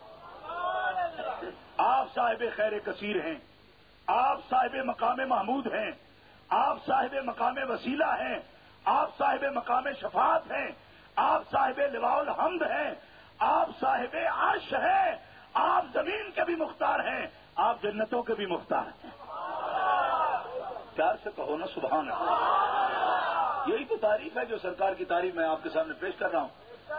آپ صاحب خیر کثیر ہیں، آپ صاحب مقام محمود ہیں، آپ صاحب مقام وسیلہ ہیں، آپ صاحب مقام شفاعت ہیں، آپ صاحب لواء الحمد ہیں، آپ صاحب عرش ہیں، آپ زمین کے بھی مختار ہیں، آپ جنتوں کے بھی مختار ہیں. پیار سے کہو نا سبحان اللہ. یہی تو تعریف ہے جو سرکار کی تعریف میں آپ کے سامنے پیش کر رہا ہوں.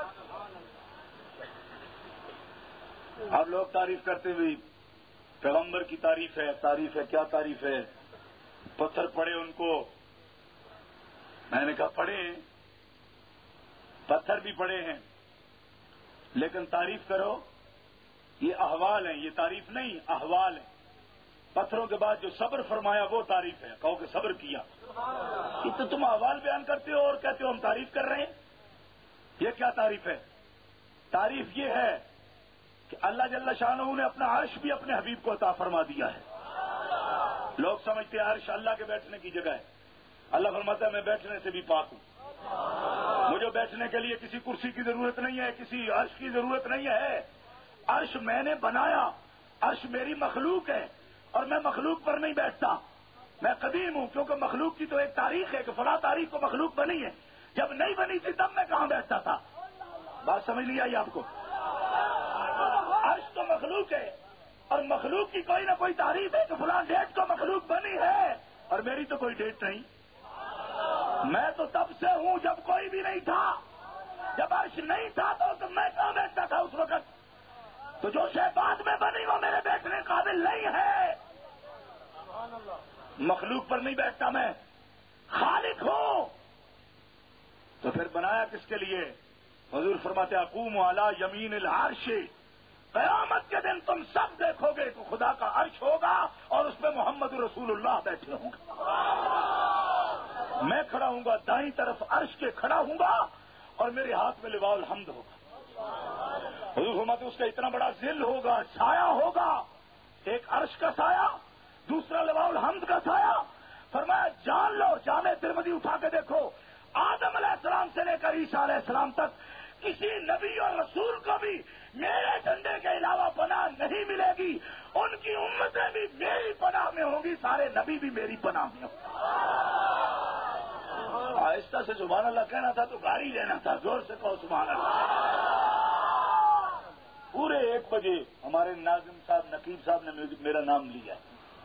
آپ لوگ تعریف کرتے ہوئے پیغمبر کی تعریف ہے، تعریف ہے، کیا تعریف ہے؟ پتھر پڑے ان کو. میں نے کہا پڑے ہیں، پتھر بھی پڑے ہیں، لیکن تعریف کرو. یہ احوال ہیں، یہ تعریف نہیں، احوال ہیں. پتھروں کے بعد جو صبر فرمایا وہ تعریف ہے. کہو کہ صبر کیا. یہ تو تم احوال بیان کرتے ہو اور کہتے ہو ہم تعریف کر رہے ہیں. یہ کیا تعریف ہے؟ تعریف یہ ہے کہ اللہ جل شانہ نے اپنا عرش بھی اپنے حبیب کو عطا فرما دیا ہے. لوگ سمجھتے ہیں عرش اللہ کے بیٹھنے کی جگہ ہے. اللہ فرماتا ہے میں بیٹھنے سے بھی پاک ہوں. مجھے بیٹھنے کے لیے کسی کرسی کی ضرورت نہیں ہے، کسی عرش کی ضرورت نہیں ہے. عرش میں نے بنایا، عرش میری مخلوق ہے، اور میں مخلوق پر نہیں بیٹھتا. میں قدیم ہوں، کیونکہ مخلوق کی تو ایک تاریخ ہے کہ فلاں تاریخ کو مخلوق بنی ہے. جب نہیں بنی تھی تب میں کہاں بیٹھتا تھا؟ بات سمجھ نہیں آئی آپ کو؟ عرش تو مخلوق ہے، اور مخلوق کی کوئی نہ کوئی تعریف ہے کہ فلاں ڈیٹ کو مخلوق بنی ہے، اور میری تو کوئی ڈیٹ نہیں. میں تو تب سے ہوں جب کوئی بھی نہیں تھا. جب عرش نہیں تھا تو میں کہاں بیٹھتا تھا اس وقت؟ تو جو شے بعد میں بنی وہ میرے بیٹھنے قابل نہیں ہے. مخلوق پر نہیں بیٹھتا میں، خالق ہوں. تو پھر بنایا کس کے لیے؟ حضور فرماتے اقوم علی یمین العرش، قیامت کے دن تم سب دیکھو گے تو خدا کا عرش ہوگا اور اس پہ محمد رسول اللہ بیٹھے ہوں گے. میں کھڑا ہوں گا دائیں طرف عرش کے کھڑا ہوں گا اور میرے ہاتھ میں لواء الحمد ہوگا. حضور فرماتے اس کا اتنا بڑا ذل ہوگا، سایہ ہوگا، ایک عرش کا سایہ، دوسرا لواء الحمد کا سایہ. فرمایا جان لو، جامع ترمذی اٹھا کے دیکھو، آدم علیہ السلام سے لے کر عیسیٰ علیہ السلام تک کسی نبی اور رسول کو بھی میرے جھنڈے کے علاوہ پناہ نہیں ملے گی. ان کی امتیں بھی میری پناہ میں ہوں گی، سارے نبی بھی میری پناہ میں ہوں گے. آہستہ سے سبحان اللہ کہنا تھا تو گاڑی لینا تھا، زور سے کہو سبحان اللہ. پورے ایک بجے ہمارے ناظم صاحب نقیب صاحب نے میرا نام لیا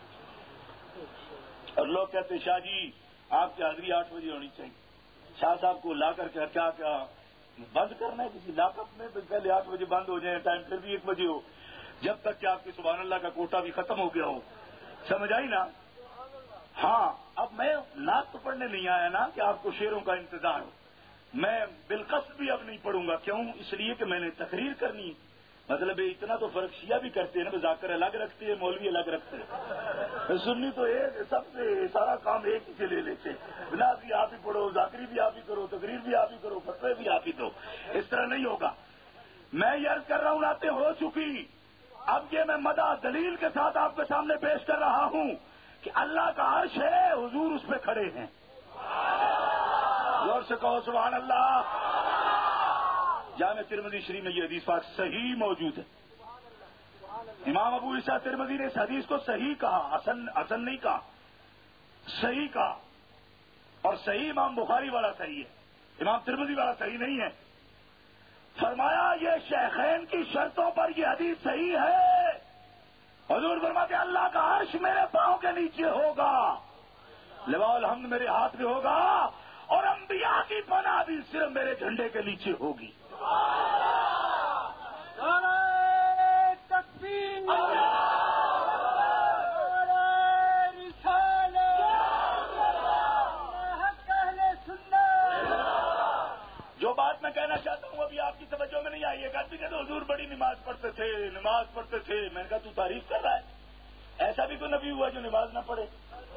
اور لوگ کہتے شاہ جی آپ کی حاضری آٹھ بجے ہونی چاہیے. شاہ صاحب کو لا کر کے کیا کیا بند کرنا ہے کسی لاکپ میں، پہلے آٹھ بجے بند ہو جائے، ٹائم پھر بھی ایک بجے ہو، جب تک کہ آپ کی سبحان اللہ کا کوٹا بھی ختم ہو گیا ہو. سمجھ آئی نا؟ ہاں اب میں نعت تو پڑھنے نہیں آیا نا کہ آپ کو شعروں کا انتظار ہو. میں بالقصد بھی اب نہیں پڑھوں گا. کیوں؟ اس لیے کہ میں نے تقریر کرنی. مطلب اتنا تو فرق شیعہ بھی کرتے ہیں نا، ذاکر الگ رکھتے ہیں، مولوی الگ رکھتے ہیں. سنی تو ایک سب سے سارا کام ایک ہی سے لے لیتے، بنا بھی آپ ہی پڑھو، ذاکری بھی آپ ہی کرو، تقریر بھی آپ ہی کرو، فتوے بھی آپ ہی دو. اس طرح نہیں ہوگا. میں یہ عرض کر رہا ہوں باتیں ہو چکی. اب یہ میں مدح دلیل کے ساتھ آپ کے سامنے پیش کر رہا ہوں کہ اللہ کا عرش ہے، حضور اس پہ کھڑے ہیں. زور سے کہو سبحان اللہ. جامع ترمذی شریف میں یہ حدیث پاک صحیح موجود ہے. امام ابو عیسیٰ ترمذی نے اس حدیث کو صحیح کہا، حسن حسن نہیں کہا، صحیح کہا. اور صحیح امام بخاری والا صحیح ہے، امام ترمذی والا صحیح نہیں ہے. فرمایا یہ شیخین کی شرطوں پر یہ حدیث صحیح ہے. حضور فرماتے اللہ کا عرش میرے پاؤں کے نیچے ہوگا، لواء الحمد میرے ہاتھ میں ہوگا، اور انبیاء کی پناہ بھی صرف میرے جھنڈے کے نیچے ہوگی. جو بات میں کہنا چاہتا ہوں ابھی آپ کی توجہ میں نہیں آئی ہے. کہتے کہ حضور بڑی نماز پڑھتے تھے، نماز پڑھتے تھے. میں نے کہا تو تعریف کر رہا ہے، ایسا بھی کوئی نبی ہوا جو نماز نہ پڑھے؟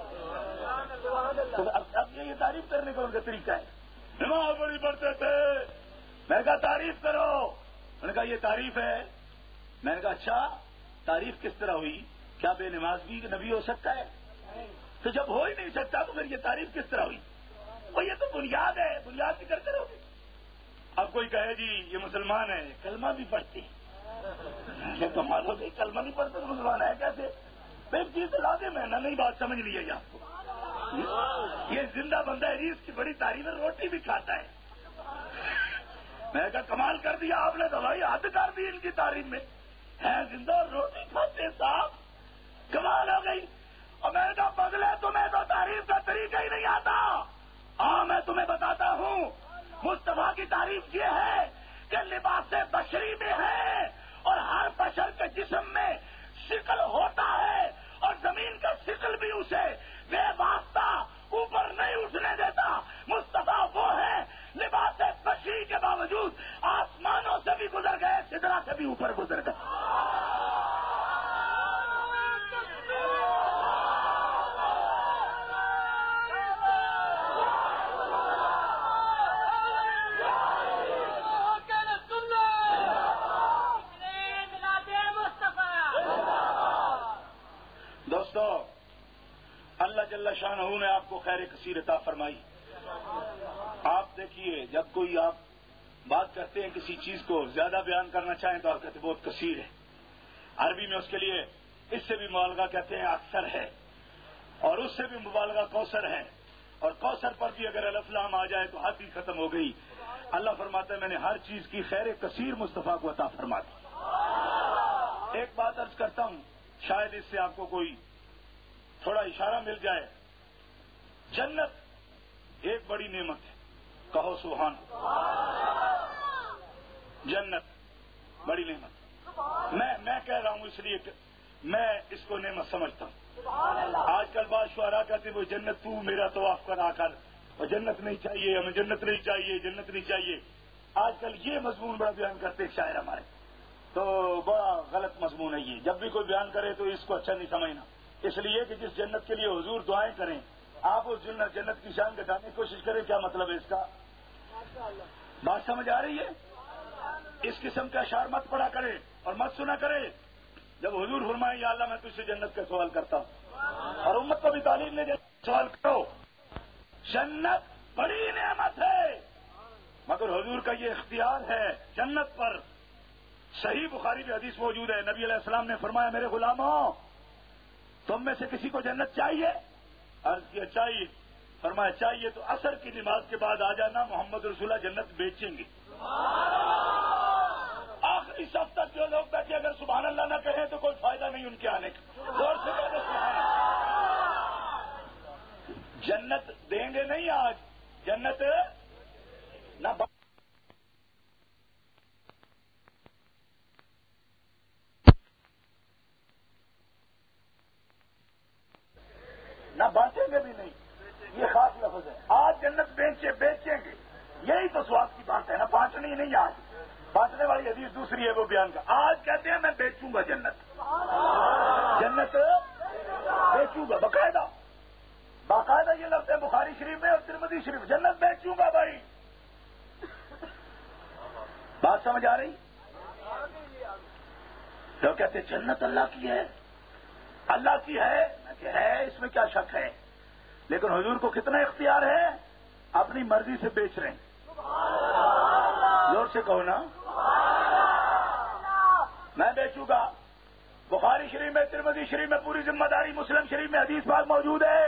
تو اب یہ تعریف کرنے کا ان کا طریقہ ہے. نماز بڑی پڑھتے تھے. میں نے کہا تعریف کرو. میں نے کہا یہ تعریف ہے. میں نے کہا اچھا تعریف کس طرح ہوئی؟ کیا بے نماز بھی نبی ہو سکتا ہے؟ تو جب ہو ہی نہیں سکتا تو پھر یہ تعریف کس طرح ہوئی؟ اور یہ تو بنیاد ہے، بنیاد بھی کرتے رہو گے. اب کوئی کہے جی یہ مسلمان ہے، کلمہ بھی پڑھتی. تو معلوم نہیں کلمہ نہیں پڑھتے تو مسلمان ہے کیسے؟ ایک چیز لا دے میں نہ نئی بات سمجھ لی ہے آپ کو. یہ زندہ بندہ ہے، اس کی بڑی تعریف ہے، روٹی بھی کھاتا ہے. میں نے کہا کمال کر دیا آپ نے، دوائی حد کر دی ان کی تعریف میں. ہے زندہ اور روٹی کھاتے صاحب، کمال ہو گئی. اور میں نے کہا بدلے تمہیں تو تعریف کا طریقہ ہی نہیں آتا. ہاں میں تمہیں بتاتا ہوں. مصطفیٰ کی تعریف یہ ہے کہ لباس بشری میں ہے، اور ہر بشر کے جسم میں شکل ہوتا ہے، اور زمین کا شکل بھی اسے بے واسطہ اوپر نہیں اٹھنے دیتا. مصطفیٰ وہ ہے لباس بشری کے باوجود آسمانوں سے بھی گزر گئے، سدرا سے بھی اوپر گزر گئے. دوستو اللہ جل شانہ نے آپ کو خیر کثیر عطا فرمائی. آپ دیکھیے جب کوئی آپ بات کرتے ہیں کسی چیز کو زیادہ بیان کرنا چاہیں تو آپ کہتے ہیں بہت کثیر ہے. عربی میں اس کے لیے اس سے بھی مبالغہ کہتے ہیں اکثر ہے، اور اس سے بھی مبالغہ کوثر ہے. اور کوثر پر بھی اگر الف لام آ جائے تو حد ہی ختم ہو گئی. اللہ فرماتا ہے میں نے ہر چیز کی خیر کثیر مصطفیٰ کو عطا فرما دی. ایک بات عرض کرتا ہوں، شاید اس سے آپ کو کوئی تھوڑا اشارہ مل جائے. جنت ایک بڑی نعمت ہے، کہو سبحان. جنت بڑی نعمت. میں میں کہہ رہا ہوں اس لیے کہ میں اس کو نعمت سمجھتا ہوں. آج کل بعض شعراء کہتے ہیں وہ جنت تو میرا طواف کرا کر، اور جنت نہیں چاہیے ہمیں، جنت نہیں چاہیے، جنت نہیں چاہیے. آج کل یہ مضمون بڑا بیان کرتے شاعر ہمارے، تو بڑا غلط مضمون ہے یہ. جب بھی کوئی بیان کرے تو اس کو اچھا نہیں سمجھنا، اس لیے کہ جس جنت کے لیے حضور دعائیں کریں آپ اس جنت جنت کی شان گھٹانے کی کوشش کریں. کیا مطلب ہے اس کا؟ بات سمجھ آ رہی ہے؟ اس قسم کا اشعار مت پڑا کرے اور مت سنا کرے. جب حضور فرمائے یا اللہ میں تجھ سے جنت کا سوال کرتا ہوں، اور امت کو بھی تعلیم نے سوال کرو. جنت بڑی نعمت ہے، مگر حضور کا یہ اختیار ہے جنت پر. صحیح بخاری میں حدیث موجود ہے، نبی علیہ السلام نے فرمایا میرے غلاموں تم میں سے کسی کو جنت چاہیے؟ عرض کیا چاہیے. فرمایا چاہیے تو عصر کی نماز کے بعد آ جانا، محمد رسول اللہ جنت بیچیں گے. آخری صف تک جو لوگ بیٹھے اگر سبحان اللہ نہ کہیں تو کوئی فائدہ نہیں ان کے آنے کا. غور سے کہو سبحان اللہ. جنت دیں گے نہیں آج، جنت نہ نہ بانٹیں گے بھی نہیں. یہ خاص لفظ ہے. آج جنت بیچے بیچیں گے، یہی تو سواد کی بات ہے نا. بانٹنی نہیں آج، بانٹنے والی حدیث دوسری ہے وہ بیان کا. آج کہتے ہیں میں بیچوں گا جنت، جنت بیچوں گا. باقاعدہ باقاعدہ یہ لفظ ہے بخاری شریف میں اور ترمذی شریف، جنت بیچوں گا بھائی. بات سمجھ آ رہی؟ تو کہتے ہیں جنت اللہ کی ہے، اللہ کی ہے کہ ہے، اس میں کیا شک ہے. لیکن حضور کو کتنا اختیار ہے، اپنی مرضی سے بیچ رہے ہیں. زور سے کہو نا، میں بیچوں گا. بخاری شریف میں ترمذی شریف میں پوری ذمہ داری، مسلم شریف میں حدیث پاک موجود ہے.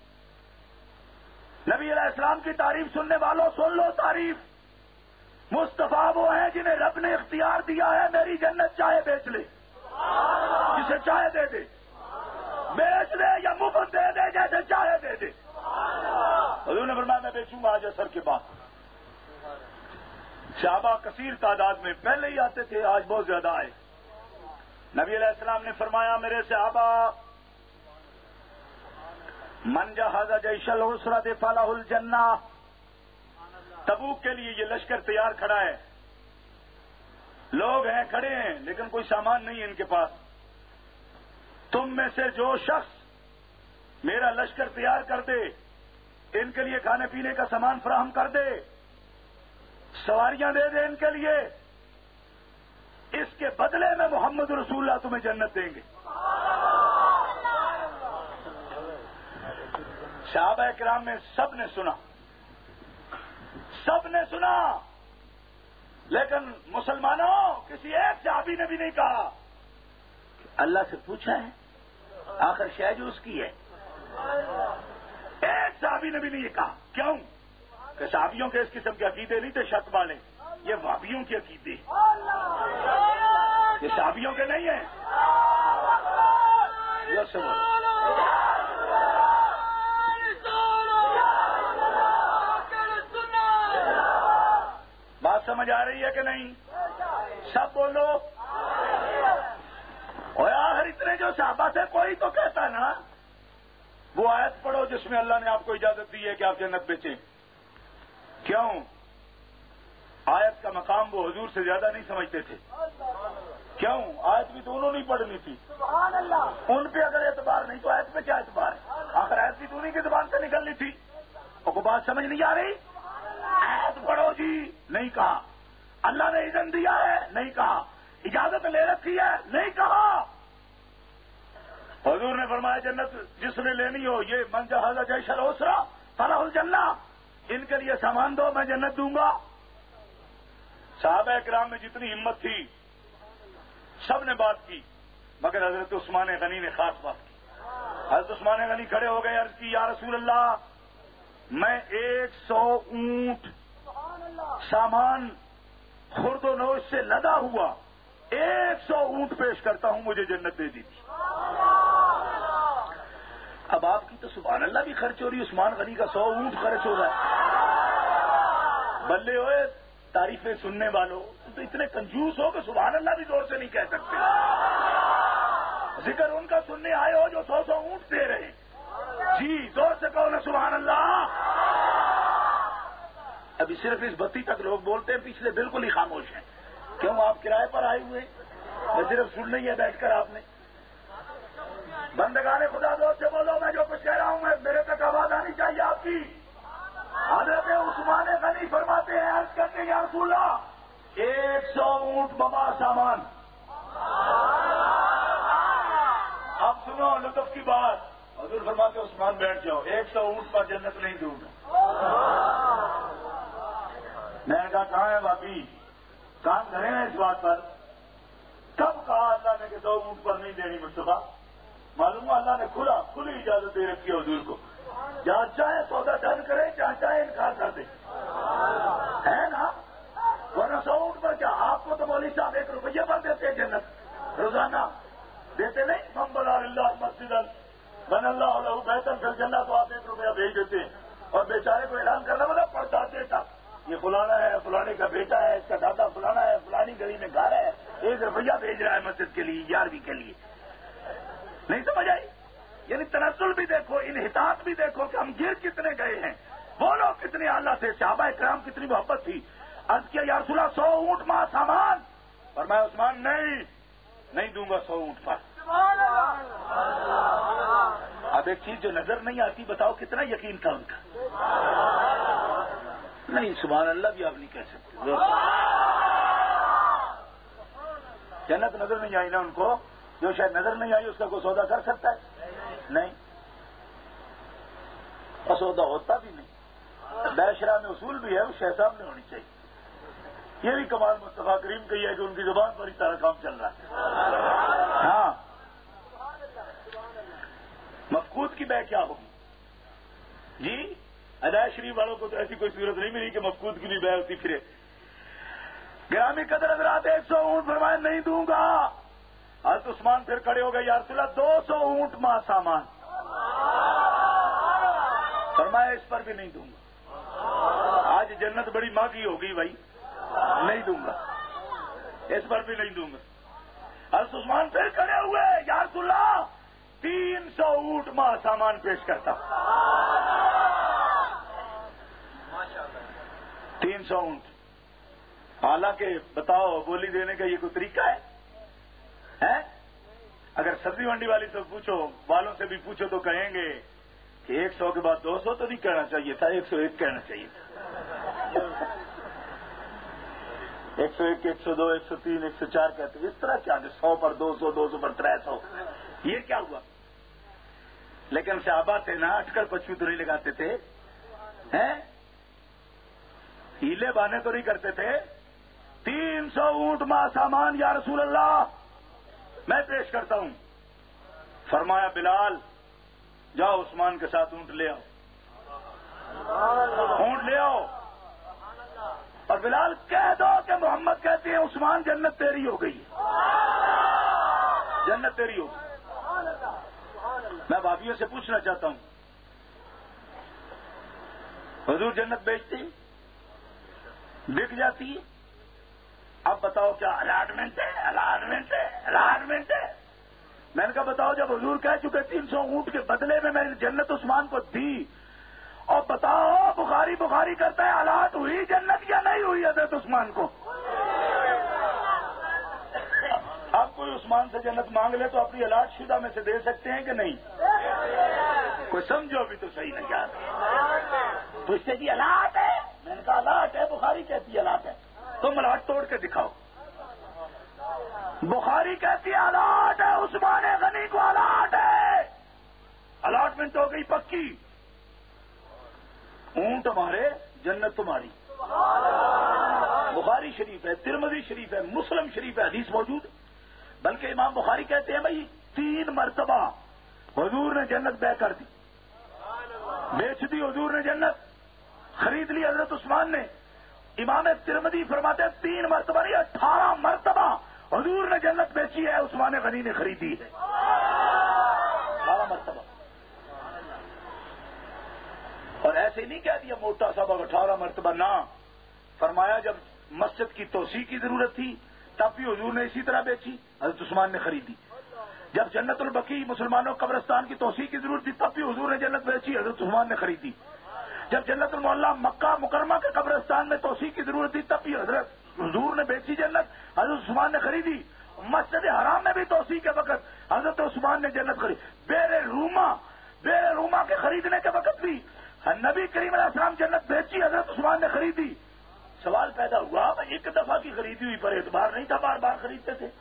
نبی علیہ السلام کی تعریف سننے والوں سن لو تعریف. مصطفیٰ وہ ہیں جنہیں رب نے اختیار دیا ہے میری جنت چاہے بیچ لے، جسے چاہے دے دے، بیچ دے یا مفت دے دے، جیسے چاہے دے دے. حضور نے فرمایا میں بیچوں گا آج عصر کے بعد. صحابہ کثیر تعداد میں پہلے ہی آتے تھے، آج بہت زیادہ آئے. نبی علیہ السلام نے فرمایا میرے صحابہ من جہز جیش العسرۃ فلہ الجنہ. تبوک کے لیے یہ لشکر تیار کھڑا ہے، لوگ ہیں کھڑے ہیں لیکن کوئی سامان نہیں ہے ان کے پاس. تم میں سے جو شخص میرا لشکر تیار کر دے، ان کے لیے کھانے پینے کا سامان فراہم کر دے، سواریاں دے دے ان کے لیے، اس کے بدلے میں محمد رسول اللہ تمہیں جنت دیں گے. صحابہ کرام میں سب نے سنا، سب نے سنا، لیکن مسلمانوں کسی ایک صحابی نے بھی نہیں کہا اللہ سے پوچھا ہے آخر شے جو اس کی ہے. ایک صحابی نے بھی نہیں یہ کہا. کیوں؟ کہ صحابیوں کے اس قسم کے عقیدے نہیں تھے شک والے، یہ وہابیوں کے عقیدے، یہ صحابیوں کے نہیں ہیں. بات سمجھ آ رہی ہے کہ نہیں؟ سب بولو. اور آخر اتنے جو صحابہ تھے کوئی تو کہتا نا وہ آیت پڑھو جس میں اللہ نے آپ کو اجازت دی ہے کہ آپ جنت بیچیں. کیوں؟ آیت کا مقام وہ حضور سے زیادہ نہیں سمجھتے تھے. کیوں؟ آیت بھی تو انہوں نے پڑھنی تھی. ان پہ اگر اعتبار نہیں تو آیت پہ کیا اعتبار ہے؟ آخر آیت بھی تو انہیں کی زبان سے نکلنی تھی. اور کو بات سمجھ نہیں آ رہی؟ آیت پڑھو جی نہیں کہا، اللہ نے اذن دیا ہے نہیں کہا، اجازت لے رکھی ہے نہیں کہا. حضور نے فرمایا جنت جس نے لینی ہو یہ من جہز جیش العسرۃ فلہ الجنہ، ان کے لیے سامان دو میں جنت دوں گا. صحابہ کرام میں جتنی ہمت تھی سب نے بات کی، مگر حضرت عثمان غنی نے خاص بات کی. حضرت عثمان غنی کھڑے ہو گئے، عرض کی یا رسول اللہ میں ایک سو اونٹ سامان خرد و نوش سے لدا ہوا ایک سو اونٹ پیش کرتا ہوں، مجھے جنت دے دیجیے. اب آپ کی تو سبحان اللہ بھی خرچ ہو رہی، عثمان غنی کا سو اونٹ خرچ ہو رہا ہے. بلے ہوئے تعریفیں سننے والوں تو اتنے کنجوس ہو کہ سبحان اللہ بھی زور سے نہیں کہہ سکتے. ذکر ان کا سننے آئے ہو جو سو سو اونٹ دے رہے جی، زور سے کہو نا سبحان اللہ. اب اس صرف اس بتی تک لوگ بولتے ہیں، پچھلے بالکل ہی خاموش ہیں. کیوں؟ آپ کرائے پر آئے ہوئے ہیں؟ میں صرف سن نہیں ہے بیٹھ کر آپ نے. بندگان خدا زور سے بولو، میں جو کچھ کہہ رہا ہوں میں میرے تک آواز آنی چاہیے آپ کی. حضرت عثمان غنی فرماتے ہیں، عرض کرتے ہیں یا رسول اللہ ایک سو اونٹ بما سامان. اب سنو لطف کی بات. حضور فرماتے ہیں عثمان بیٹھ جاؤ، ایک سو اونٹ پر جنت نہیں دوں گا. میں نے کہا کہاں ہے بابی، کام کریں نا اس بات پر. کب کہا اللہ نے کہ دو اونٹ پر نہیں دینی مصطفیٰ؟ معلوم ہے اللہ نے کھلا کھلی اجازت دے رکھی ہے حضور کو، جہاں چاہے سودا ڈن کرے، جہاں چاہے انکار کر دے، ہے نا. ورنہ سو اونٹ پر کیا آپ کو تو مولوی صاحب ایک روپیہ پر دیتے ہیں جنت روزانہ، دیتے نہیں. من بنا اللہ مسجد بن اللہ علیہ بہتر پھر جنت، تو آپ ایک روپیہ بھیج دیتے ہیں اور بیچارے کو اعلان کرنا مطلب پڑتا دیتا یہ فلانا ہے، فلانے کا بیٹا ہے، اس کا دادا فلانا ہے، فلانی گلی میں گھر ہے، ایک روپیہ بھیج رہا ہے مسجد کے لیے، گیارہویں کے لیے. نہیں سمجھ آئی؟ یعنی تنزل بھی دیکھو، انحطاط بھی دیکھو کہ ہم گر کتنے گئے ہیں. وہ لوگ کتنے اللہ سے، صحابہ کرام کتنی محبت تھی. عرض کیا یا رسول اللہ سو اونٹ ماں سامان. اور میں عثمان نہیں نہیں دوں گا سو اونٹ پر. اب ایک چیز جو نظر نہیں آتی، بتاؤ کتنا یقین تھا ان کا. نہیں سبحان اللہ بھی آپ نہیں کہہ سکتے. جنت نظر نہیں آئی نا ان کو. جو شاید نظر نہیں آئی اس کا کوئی سودا کر سکتا ہے؟ نہیں. اور سودا ہوتا بھی نہیں. بیشرا میں اصول بھی ہے، وہ شہ صاحب میں ہونی چاہیے. یہ بھی کمال مصطفیٰ کریم کی ہے کہ ان کی زبان پر اس طرح کام چل رہا ہے. ہاں مفقود کی بے کیا ہوگی جی؟ ادائے شریف والوں کو تو ایسی کوئی صورت نہیں ملی کہ مفقود کی بھی بے ہوتی پھرے. گرامی قدر حضرات ایک سو اونٹ فرمایا نہیں دوں گا. حضرت عثمان پھر کھڑے ہو گئے، یا رسول اللہ دو سو اونٹ ماں سامان. فرمایا اس پر بھی نہیں دوں گا. آج جنت بڑی مہنگی ہو گئی بھائی، نہیں دوں گا، اس پر بھی نہیں دوں گا. حضرت عثمان پھر کھڑے ہوئے، یا رسول اللہ تین سو اونٹ ماں سامان پیش کرتا. تین سو اونٹ. حالانکہ بتاؤ بولی دینے کا یہ کوئی طریقہ ہے؟ اگر سبزی منڈی والی سے پوچھو، والوں سے بھی پوچھو تو کہیں گے کہ ایک سو کے بعد دو سو تو نہیں کہنا چاہیے تھا، ایک سو ایک کہنا چاہیے تھا. ایک سو ایک، ایک سو دو، ایک سو تین، ایک سو چار کہتے ہیں. اس طرح کیا کہ سو پر دو سو، دو سو پر تر سو، یہ کیا ہوا؟ لیکن صحابہ تھے نا، اٹھ کر پچو تو نہیں لگاتے تھے، ہیلے بانے تو نہیں کرتے تھے. تین سو اونٹ ماں سامان یا رسول اللہ میں پیش کرتا ہوں. فرمایا بلال جاؤ عثمان کے ساتھ اونٹ لے آؤ، اونٹ لے آؤ. اور بلال کہہ دو کہ محمد کہتے ہیں عثمان جنت تیری ہو گئی، جنت تیری ہو گئی. میں بھابھیوں سے پوچھنا چاہتا ہوں، حضور جنت بیچتی بک جاتی؟ اب بتاؤ کیا الاٹمنٹ ہے؟ الاٹمنٹ ہے، الاٹمنٹ ہے. میں نے کہا بتاؤ جب حضور کہہ چکے تین سو اونٹ کے بدلے میں میں نے جنت عثمان کو دی، اور بتاؤ بخاری بخاری کرتا ہے الاٹ ہوئی جنت یا نہیں ہوئی حضرت عثمان کو؟ اب کوئی عثمان سے جنت مانگ لے تو اپنی الاٹ شدہ میں سے دے سکتے ہیں کہ نہیں؟ کوئی سمجھو بھی تو صحیح نہیں جاتا. پوچھتے جی الاٹ ہے، میں نے کہا الاٹ ہے، بخاری کہتی ہے الاٹ ہے. تم الاٹ توڑ کے دکھاؤ. بخاری کہتی ہے الاٹ ہے، عثمان غنی کو الاٹ ہے، الاٹمنٹ ہو گئی پکی. اونٹ ہمارے، جنت تمہاری. بخاری شریف ہے، ترمذی شریف ہے، مسلم شریف ہے، حدیث موجود. بلکہ امام بخاری کہتے ہیں بھائی تین مرتبہ حضور نے جنت بے کر دی، بیچ دی حضور نے جنت، خرید لی حضرت عثمان نے. امام ترمذی فرماتے ہیں تین مرتبہ نہیں، اٹھارہ مرتبہ حضور نے جنت بیچی ہے، عثمان غنی نے خریدی ہے. اٹھارہ مرتبہ. اور ایسے نہیں کہہ دیا موٹا سا اٹھارہ مرتبہ، نہ. فرمایا جب مسجد کی توسیع کی ضرورت تھی تب بھی حضور نے اسی طرح بیچی، حضرت عثمان نے خریدی. جب جنت البقیع مسلمانوں قبرستان کی توسیع کی ضرورت تھی تب بھی حضور نے جنت بیچی، حضرت عثمان نے خریدی. جب جنت المعلیٰ مکہ مکرمہ کے قبرستان میں توسیع کی ضرورت تھی تب بھی حضرت حضور نے بیچی جنت، حضرت عثمان نے خریدی. مسجد حرام میں بھی توسیع کے وقت حضرت عثمان نے جنت خریدی. بیر روما بیر روما کے خریدنے کے وقت بھی نبی کریم علیہ السلام جنت بیچی، حضرت عثمان نے خریدی. سوال پیدا ہوا ایک دفعہ کی خریدی ہوئی پر اعتبار نہیں تھا، بار بار خریدتے تھے.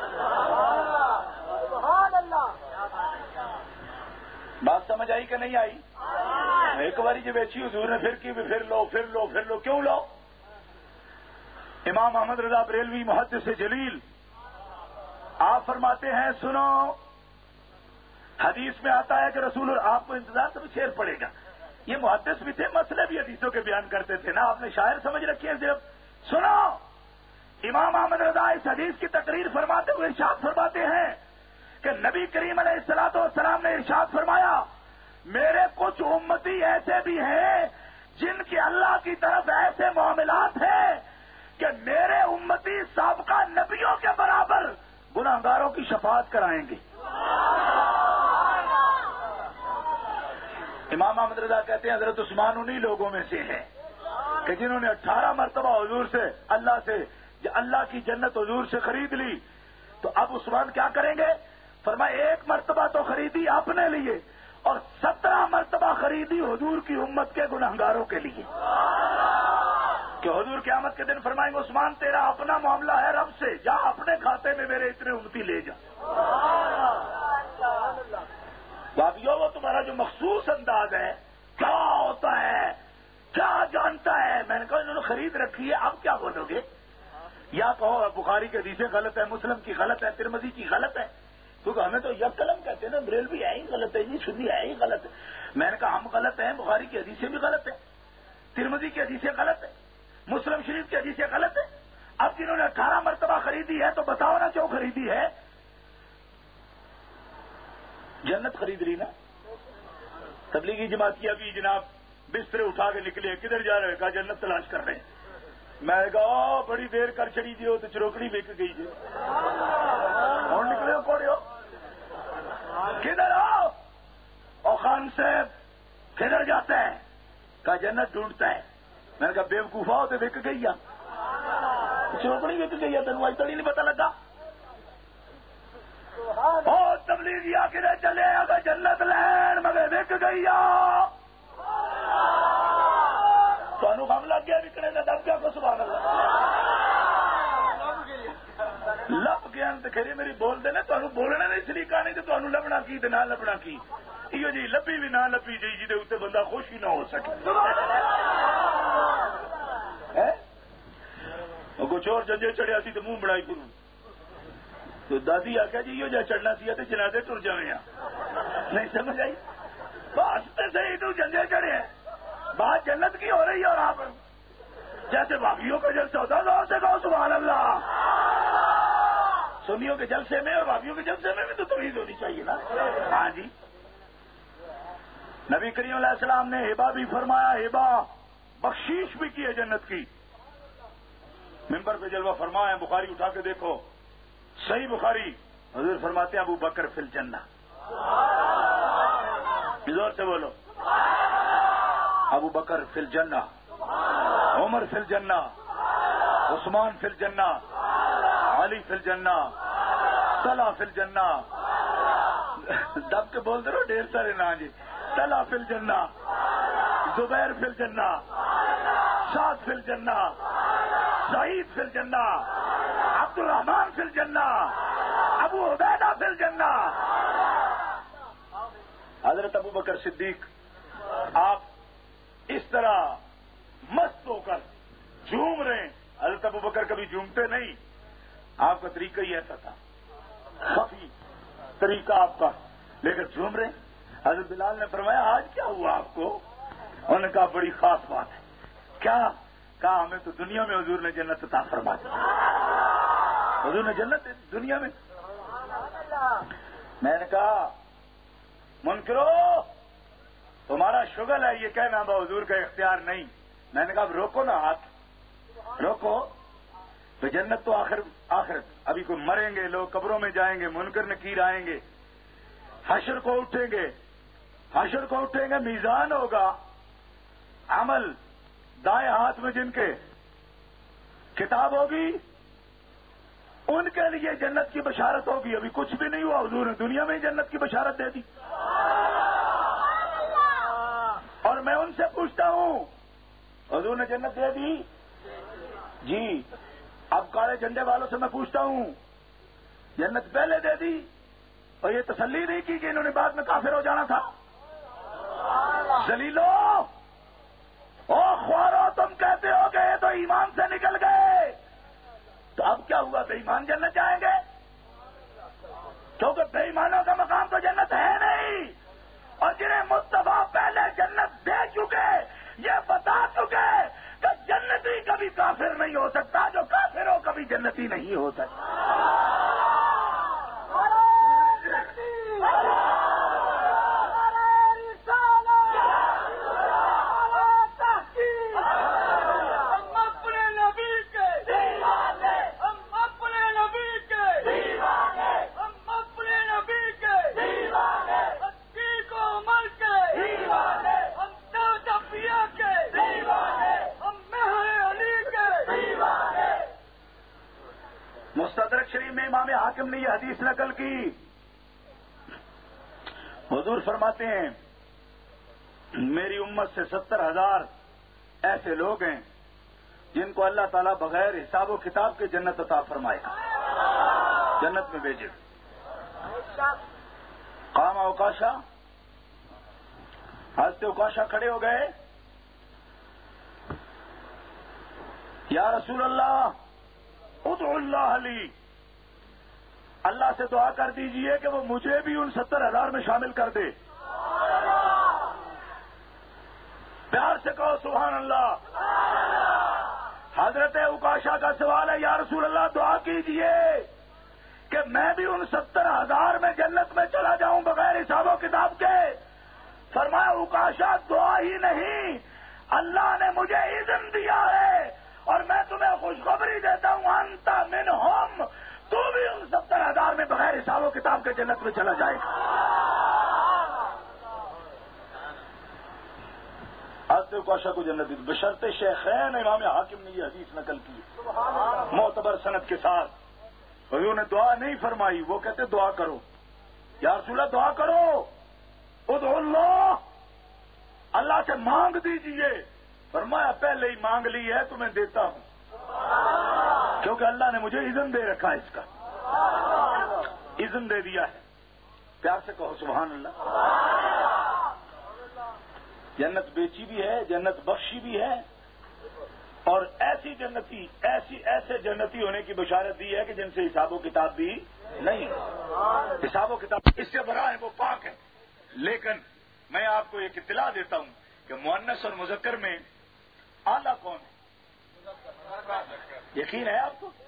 بات سمجھ آئی کہ نہیں آئی؟ ایک باری جو بیچی حضور نے پھر کی پھر لو پھر لو پھر لو کیوں لو؟ امام احمد رضا بریلوی محدث جلیل آپ فرماتے ہیں سنو، حدیث میں آتا ہے کہ رسول آپ کو انتظار سے شعر پڑے گا. یہ محدث بھی تھے، مسئلے بھی حدیثوں کے بیان کرتے تھے نا، آپ نے شاعر سمجھ رکھی ہے صرف. سنو، امام احمد رضا اس حدیث کی تقریر فرماتے ہوئے ارشاد فرماتے ہیں کہ نبی کریم علیہ الصلوۃ والسلام نے ارشاد فرمایا میرے کچھ امتی ایسے بھی ہیں جن کے اللہ کی طرف ایسے معاملات ہیں کہ میرے امتی سابقہ نبیوں کے برابر گناہگاروں کی شفاعت کرائیں گے. امام احمد رضا کہتے ہیں حضرت عثمان انہی لوگوں میں سے ہیں کہ جنہوں نے اٹھارہ مرتبہ حضور سے اللہ سے اللہ کی جنت حضور سے خرید لی. تو اب عثمان کیا کریں گے؟ فرمایا ایک مرتبہ تو خریدی اپنے لیے اور سترہ مرتبہ خریدی حضور کی امت کے گناہگاروں کے لیے. کہ حضور قیامت کے دن فرمائیں گے عثمان تیرا اپنا معاملہ ہے رب سے، جا اپنے کھاتے میں میرے اتنے امتی لے جا. بھائیو وہ تمہارا جو مخصوص انداز ہے کیا ہوتا ہے کیا جانتا ہے. میں نے کہا انہوں نے خرید رکھی ہے، اب کیا بولو گے؟ یا کہو بخاری کی حدیثیں غلط ہے، مسلم کی غلط ہے، ترمذی کی غلط ہے، کیونکہ ہمیں تو یک قلم کہتے ہیں نا، بریلوی ہے ہی غلط ہے جی، سنی ہے ہی غلط ہے. میں نے کہا ہم غلط ہیں، بخاری کی حدیثیں بھی غلط ہیں، ترمذی کی حدیثیں غلط ہیں، مسلم شریف کی حدیثیں غلط ہیں. اب جنہوں نے اٹھارہ مرتبہ خریدی ہے تو بتاؤ نا کیوں خریدی ہے؟ جنت خرید لی نا. تبلیغی جماعت کی ابھی جناب بسترے اٹھا کے نکلے، کدھر جا رہے؟ کہا جنت تلاش کر رہے ہیں. میں نے کہا بڑی دیر کر چڑی دی ہو تو چروکڑی بک گئی جی، اور نکلے ہو کوڑے ہو کدھر ہو؟ اور خان صاحب کدھر جاتا ہے؟ کہا جنت ڈھونڈتا ہے. میں نے کہا بے وقوفا ہو تو بک گئی ہے، چروکڑی بک گئی ہے، تینوں آج تک نہیں پتا لگا. اور تبلیغی آ کے چلے اگر جنت لین مگر بک گئی تو ہم لگ گیا بکنے کا دب کیا کو سبحان اللہ لب گیا تو کھیری میری بول دینے تو بولنے نہیں سلیقہ نہیں تو لبنا کی نہ لبنا کی یہ جی لبی بھی نہ لبی جی جی اتنے بندہ خوش ہی نہ ہو سکے. کچھ اور جنجے چڑھیا سی تو منہ بڑائی کروں تو دادی آخیا جی یہ جا چڑھنا سی تو جنازے ٹر جائیں نہیں سمجھ آئی. واسطے سے ہی تو جنجے چڑھے ہیں. بات جنت کی ہو رہی ہے اور آپ جیسے باغیوں کا جلسہ ہوتا ہے زور سے کہو سبحان اللہ. سنیوں کے جلسے میں اور باغیوں کے جلسے میں بھی تو توحید ہونی چاہیے نا. ہاں جی نبی کریم علیہ السلام نے ہبا بھی فرمایا، ہبا بخشیش بھی کی ہے جنت کی. ممبر پہ جلوہ فرمایا، بخاری اٹھا کے دیکھو صحیح بخاری، حضور فرماتے ہیں ابو بکر فی الجنہ. زور سے بولو ابو بکر فی الجنہ، عمر فی الجنہ، عثمان فی الجنہ، علی فی الجنہ، طلحہ فی الجنہ. دب کے بول دے رہو ڈھیر سارے نا جی. طلحہ فی الجنہ، زبیر فی الجنہ، سعد فی الجنہ، سعید فی الجنہ، عبد الرحمان فی الجنہ، ابو عبیدہ فی الجنہ. حضرت ابو بکر صدیق آپ اس طرح مست ہو کر جھوم رہے ہیں. حضرت ابو بکر کبھی جھومتے نہیں، آپ کا طریقہ ہی ایسا تھا، خفی طریقہ آپ کا، لیکن جھوم رہے ہیں. حضرت بلال نے فرمایا آج کیا ہوا آپ کو؟ انہوں نے کہا بڑی خاص بات ہے. کیا؟ کہا ہمیں تو دنیا میں حضور نے جنت عطا فرما دی. حضور نے جنت دنیا میں. میں نے کہا منکرو تمہارا شغل ہے یہ کہنا با حضور کا اختیار نہیں. میں نے کہا اب روکو نا ہاتھ روکو. تو جنت تو آخر آخر ابھی کوئی مریں گے لوگ، قبروں میں جائیں گے، منکر نکیر آئیں گے، حشر کو اٹھیں گے، حشر کو اٹھیں گے، میزان ہوگا. عمل دائیں ہاتھ میں جن کے کتاب ہوگی ان کے لیے جنت کی بشارت ہوگی. ابھی کچھ بھی نہیں ہوا، حضور نے دنیا میں ہی جنت کی بشارت دے دی. اور میں ان سے پوچھتا ہوں حضور نے جنت دے دی جی. اب کالے جھنڈے والوں سے میں پوچھتا ہوں جنت پہلے دے دی اور یہ تسلی نہیں کی کہ انہوں نے بعد میں کافر ہو جانا تھا. ذلیلو او خوارو، تم کہتے ہو کہ تو ایمان سے نکل گئے، تو اب کیا ہوا؟ بے ایمان جنت جائیں گے؟ کیونکہ بے ایمانوں کا مقام تو جنت ہے نہیں. اور جنہیں مصطفیٰ پہلے جنت دے چکے، یہ بتا چکے کہ جنتی کبھی کافر نہیں ہو سکتا، جو کافر ہو کبھی جنتی نہیں ہو سکتا. مستدرک شریف میں امام حاکم نے یہ حدیث نقل کی. حضور فرماتے ہیں میری امت سے ستر ہزار ایسے لوگ ہیں جن کو اللہ تعالیٰ بغیر حساب و کتاب کے جنت عطا فرمائے گا، جنت میں بھیجے. قام اوکاشا، حضرت اوکاشا کھڑے ہو گئے، یا رسول اللہ ادعو اللہ علی، اللہ سے دعا کر دیجئے کہ وہ مجھے بھی ان ستر ہزار میں شامل کر دے. پیار سے کہو سبحان اللہ. حضرت اوکاشا کا سوال ہے یا رسول اللہ دعا کیجئے کہ میں بھی ان ستر ہزار میں جنت میں چلا جاؤں بغیر حساب و کتاب کے. فرمایا اوکاشا دعا ہی نہیں، اللہ نے مجھے اذن دیا ہے اور میں تمہیں خوشخبری دیتا ہوں انت منہم، تو بھی ان ستر ہزار میں بغیر حساب و کتاب کے جنت میں چلا جائے گا. حضرت اوکاشا کو جنت دی بشرط شیخین. امام حاکم نے یہ حدیث نقل کی معتبر سند کے ساتھ. حضور نے دعا نہیں فرمائی، وہ کہتے دعا کرو یا رسول اللہ دعا کرو، ادعو اللہ، اللہ سے مانگ دیجئے. فرمایا پہلے ہی مانگ لی ہے تو میں دیتا ہوں، کیونکہ اللہ نے مجھے اذن دے رکھا ہے، اس کا اذن دے دیا ہے. پیار سے کہو سبحان اللہ. جنت بیچی بھی ہے، جنت بخشی بھی ہے، اور ایسی جنتی ایسی ایسے جنتی ہونے کی بشارت دی ہے کہ جن سے حساب و کتاب بھی نہیں. حساب و کتاب اس سے بڑا ہے، وہ پاک ہے. لیکن میں آپ کو ایک اطلاع دیتا ہوں کہ مؤنث اور مذکر میں اعلیٰ کون ہے؟ یقین ہے آپ کو؟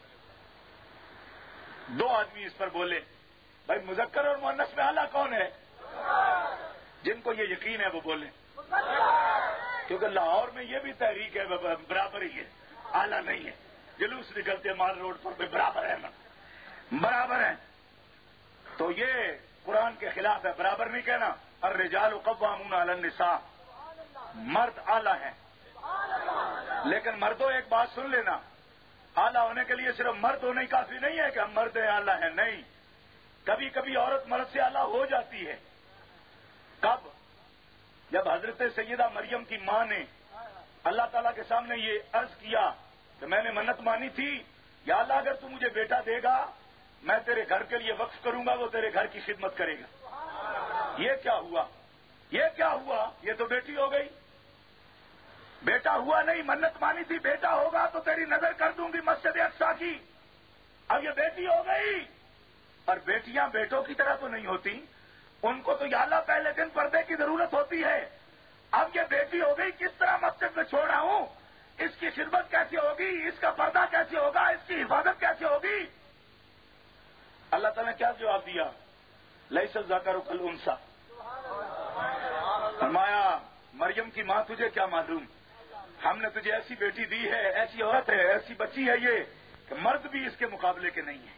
دو آدمی اس پر بولے بھائی مذکر اور مؤنث میں اعلیٰ کون ہے؟ جن کو یہ یقین ہے وہ بولیں، کیونکہ لاہور میں یہ بھی تحریک ہے برابر ہی ہے، اعلیٰ نہیں ہے. جلوس نکلتے مال روڈ پر برابر ہے نا، برابر ہے. تو یہ قرآن کے خلاف ہے، برابر نہیں کہنا. الرجال قوامون علی النساء، مرد اعلیٰ ہیں. لیکن مردوں ایک بات سن لینا، اعلیٰ ہونے کے لیے صرف مرد ہونا ہی کافی نہیں ہے کہ ہم مرد ہیں اعلیٰ ہیں، نہیں. کبھی کبھی عورت مرد سے اعلیٰ ہو جاتی ہے. کب؟ جب حضرت سیدہ مریم کی ماں نے اللہ تعالیٰ کے سامنے یہ عرض کیا کہ میں نے منت مانی تھی، یا اللہ اگر تو مجھے بیٹا دے گا میں تیرے گھر کے لیے وقف کروں گا، وہ تیرے گھر کی خدمت کرے گا. یہ کیا ہوا؟ یہ کیا ہوا؟ یہ تو بیٹی ہو گئی. بیٹا ہوا نہیں، منت مانی تھی بیٹا ہوگا تو تیری نظر کر دوں گی مسجد اقصیٰ کی. اب یہ بیٹی ہو گئی. اور بیٹیاں بیٹوں کی طرح تو نہیں ہوتی، ان کو تو یا اللہ پہلے دن پردے کی ضرورت ہوتی ہے. اب یہ بیٹی ہو گئی، کس طرح مسجد میں چھوڑا ہوں، اس کی خدمت کیسے ہوگی، اس کا پردہ کیسے ہوگا، اس کی حفاظت کیسے ہوگی؟ اللہ تعالیٰ نے کیا جواب دیا؟ لیس الذکر کالانثی. فرمایا مریم کی ماں تجھے کیا معلوم، ہم نے تجھے ایسی بیٹی دی ہے، ایسی عورت ہے، ایسی بچی ہے یہ کہ مرد بھی اس کے مقابلے کے نہیں ہیں.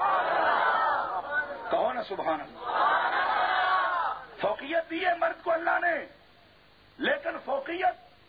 کہو نا سبحان اللہ. فوقیت دی ہے مرد کو اللہ نے، لیکن فوقیت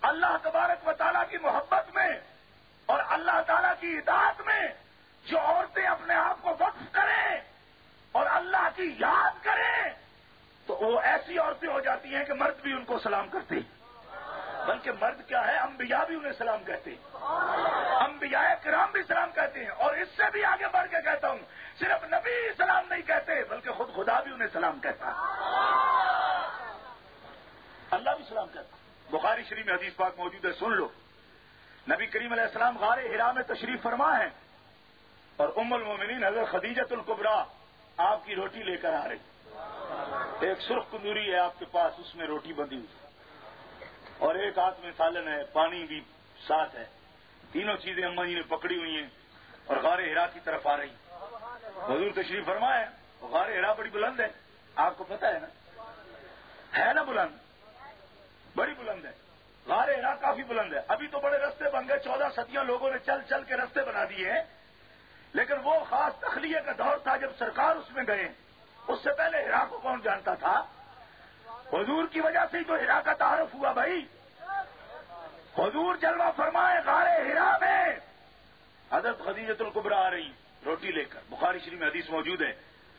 اللہ تبارک و تعالیٰ کی محبت میں اور اللہ تعالیٰ کی اطاعت میں جو عورتیں اپنے آپ کو وقف کریں اور اللہ کی یاد کریں تو وہ ایسی عورتیں ہو جاتی ہیں کہ مرد بھی ان کو سلام کرتے ہیں، بلکہ مرد کیا ہے، انبیاء بھی انہیں سلام کہتے ہیں، انبیاء کرام بھی سلام کہتے ہیں، اور اس سے بھی آگے بڑھ کے کہتا ہوں صرف نبی سلام نہیں کہتے بلکہ خود خدا بھی انہیں سلام کہتا ہے، اللہ بھی سلام کہتا ہے۔ بخاری شریف میں حدیث پاک موجود ہے، سن لو۔ نبی کریم علیہ السلام غار حرا میں تشریف فرما ہے اور ام المومنین حضرت خدیجۃ الکبریٰ آپ کی روٹی لے کر آ رہی، ایک سرخ کندوری ہے آپ کے پاس، اس میں روٹی بندھی ہوئی اور ایک ہاتھ میں سالن ہے، پانی بھی ساتھ ہے، تینوں چیزیں اما جی نے پکڑی ہوئی ہیں اور غار حرا کی طرف آ رہی۔ حضور تشریف فرما ہے، غار حرا بڑی بلند ہے، آپ کو پتہ ہے نا، ہے نا بلند، بڑی بلند ہے، غار حرا کافی بلند ہے۔ ابھی تو بڑے رستے بن گئے، چودہ صدیاں لوگوں نے چل چل کے رستے بنا دیے ہیں، لیکن وہ خاص تخلیہ کا دور تھا جب سرکار اس میں گئے، اس سے پہلے حرا کو کون جانتا تھا؟ حضور کی وجہ سے تو حرا کا تعارف ہوا بھائی۔ حضور جلوہ فرمائے غار حرا میں، حضرت خدیجۃ الکبریٰ آ رہی روٹی لے کر، بخاری شریف میں حدیث موجود ہے۔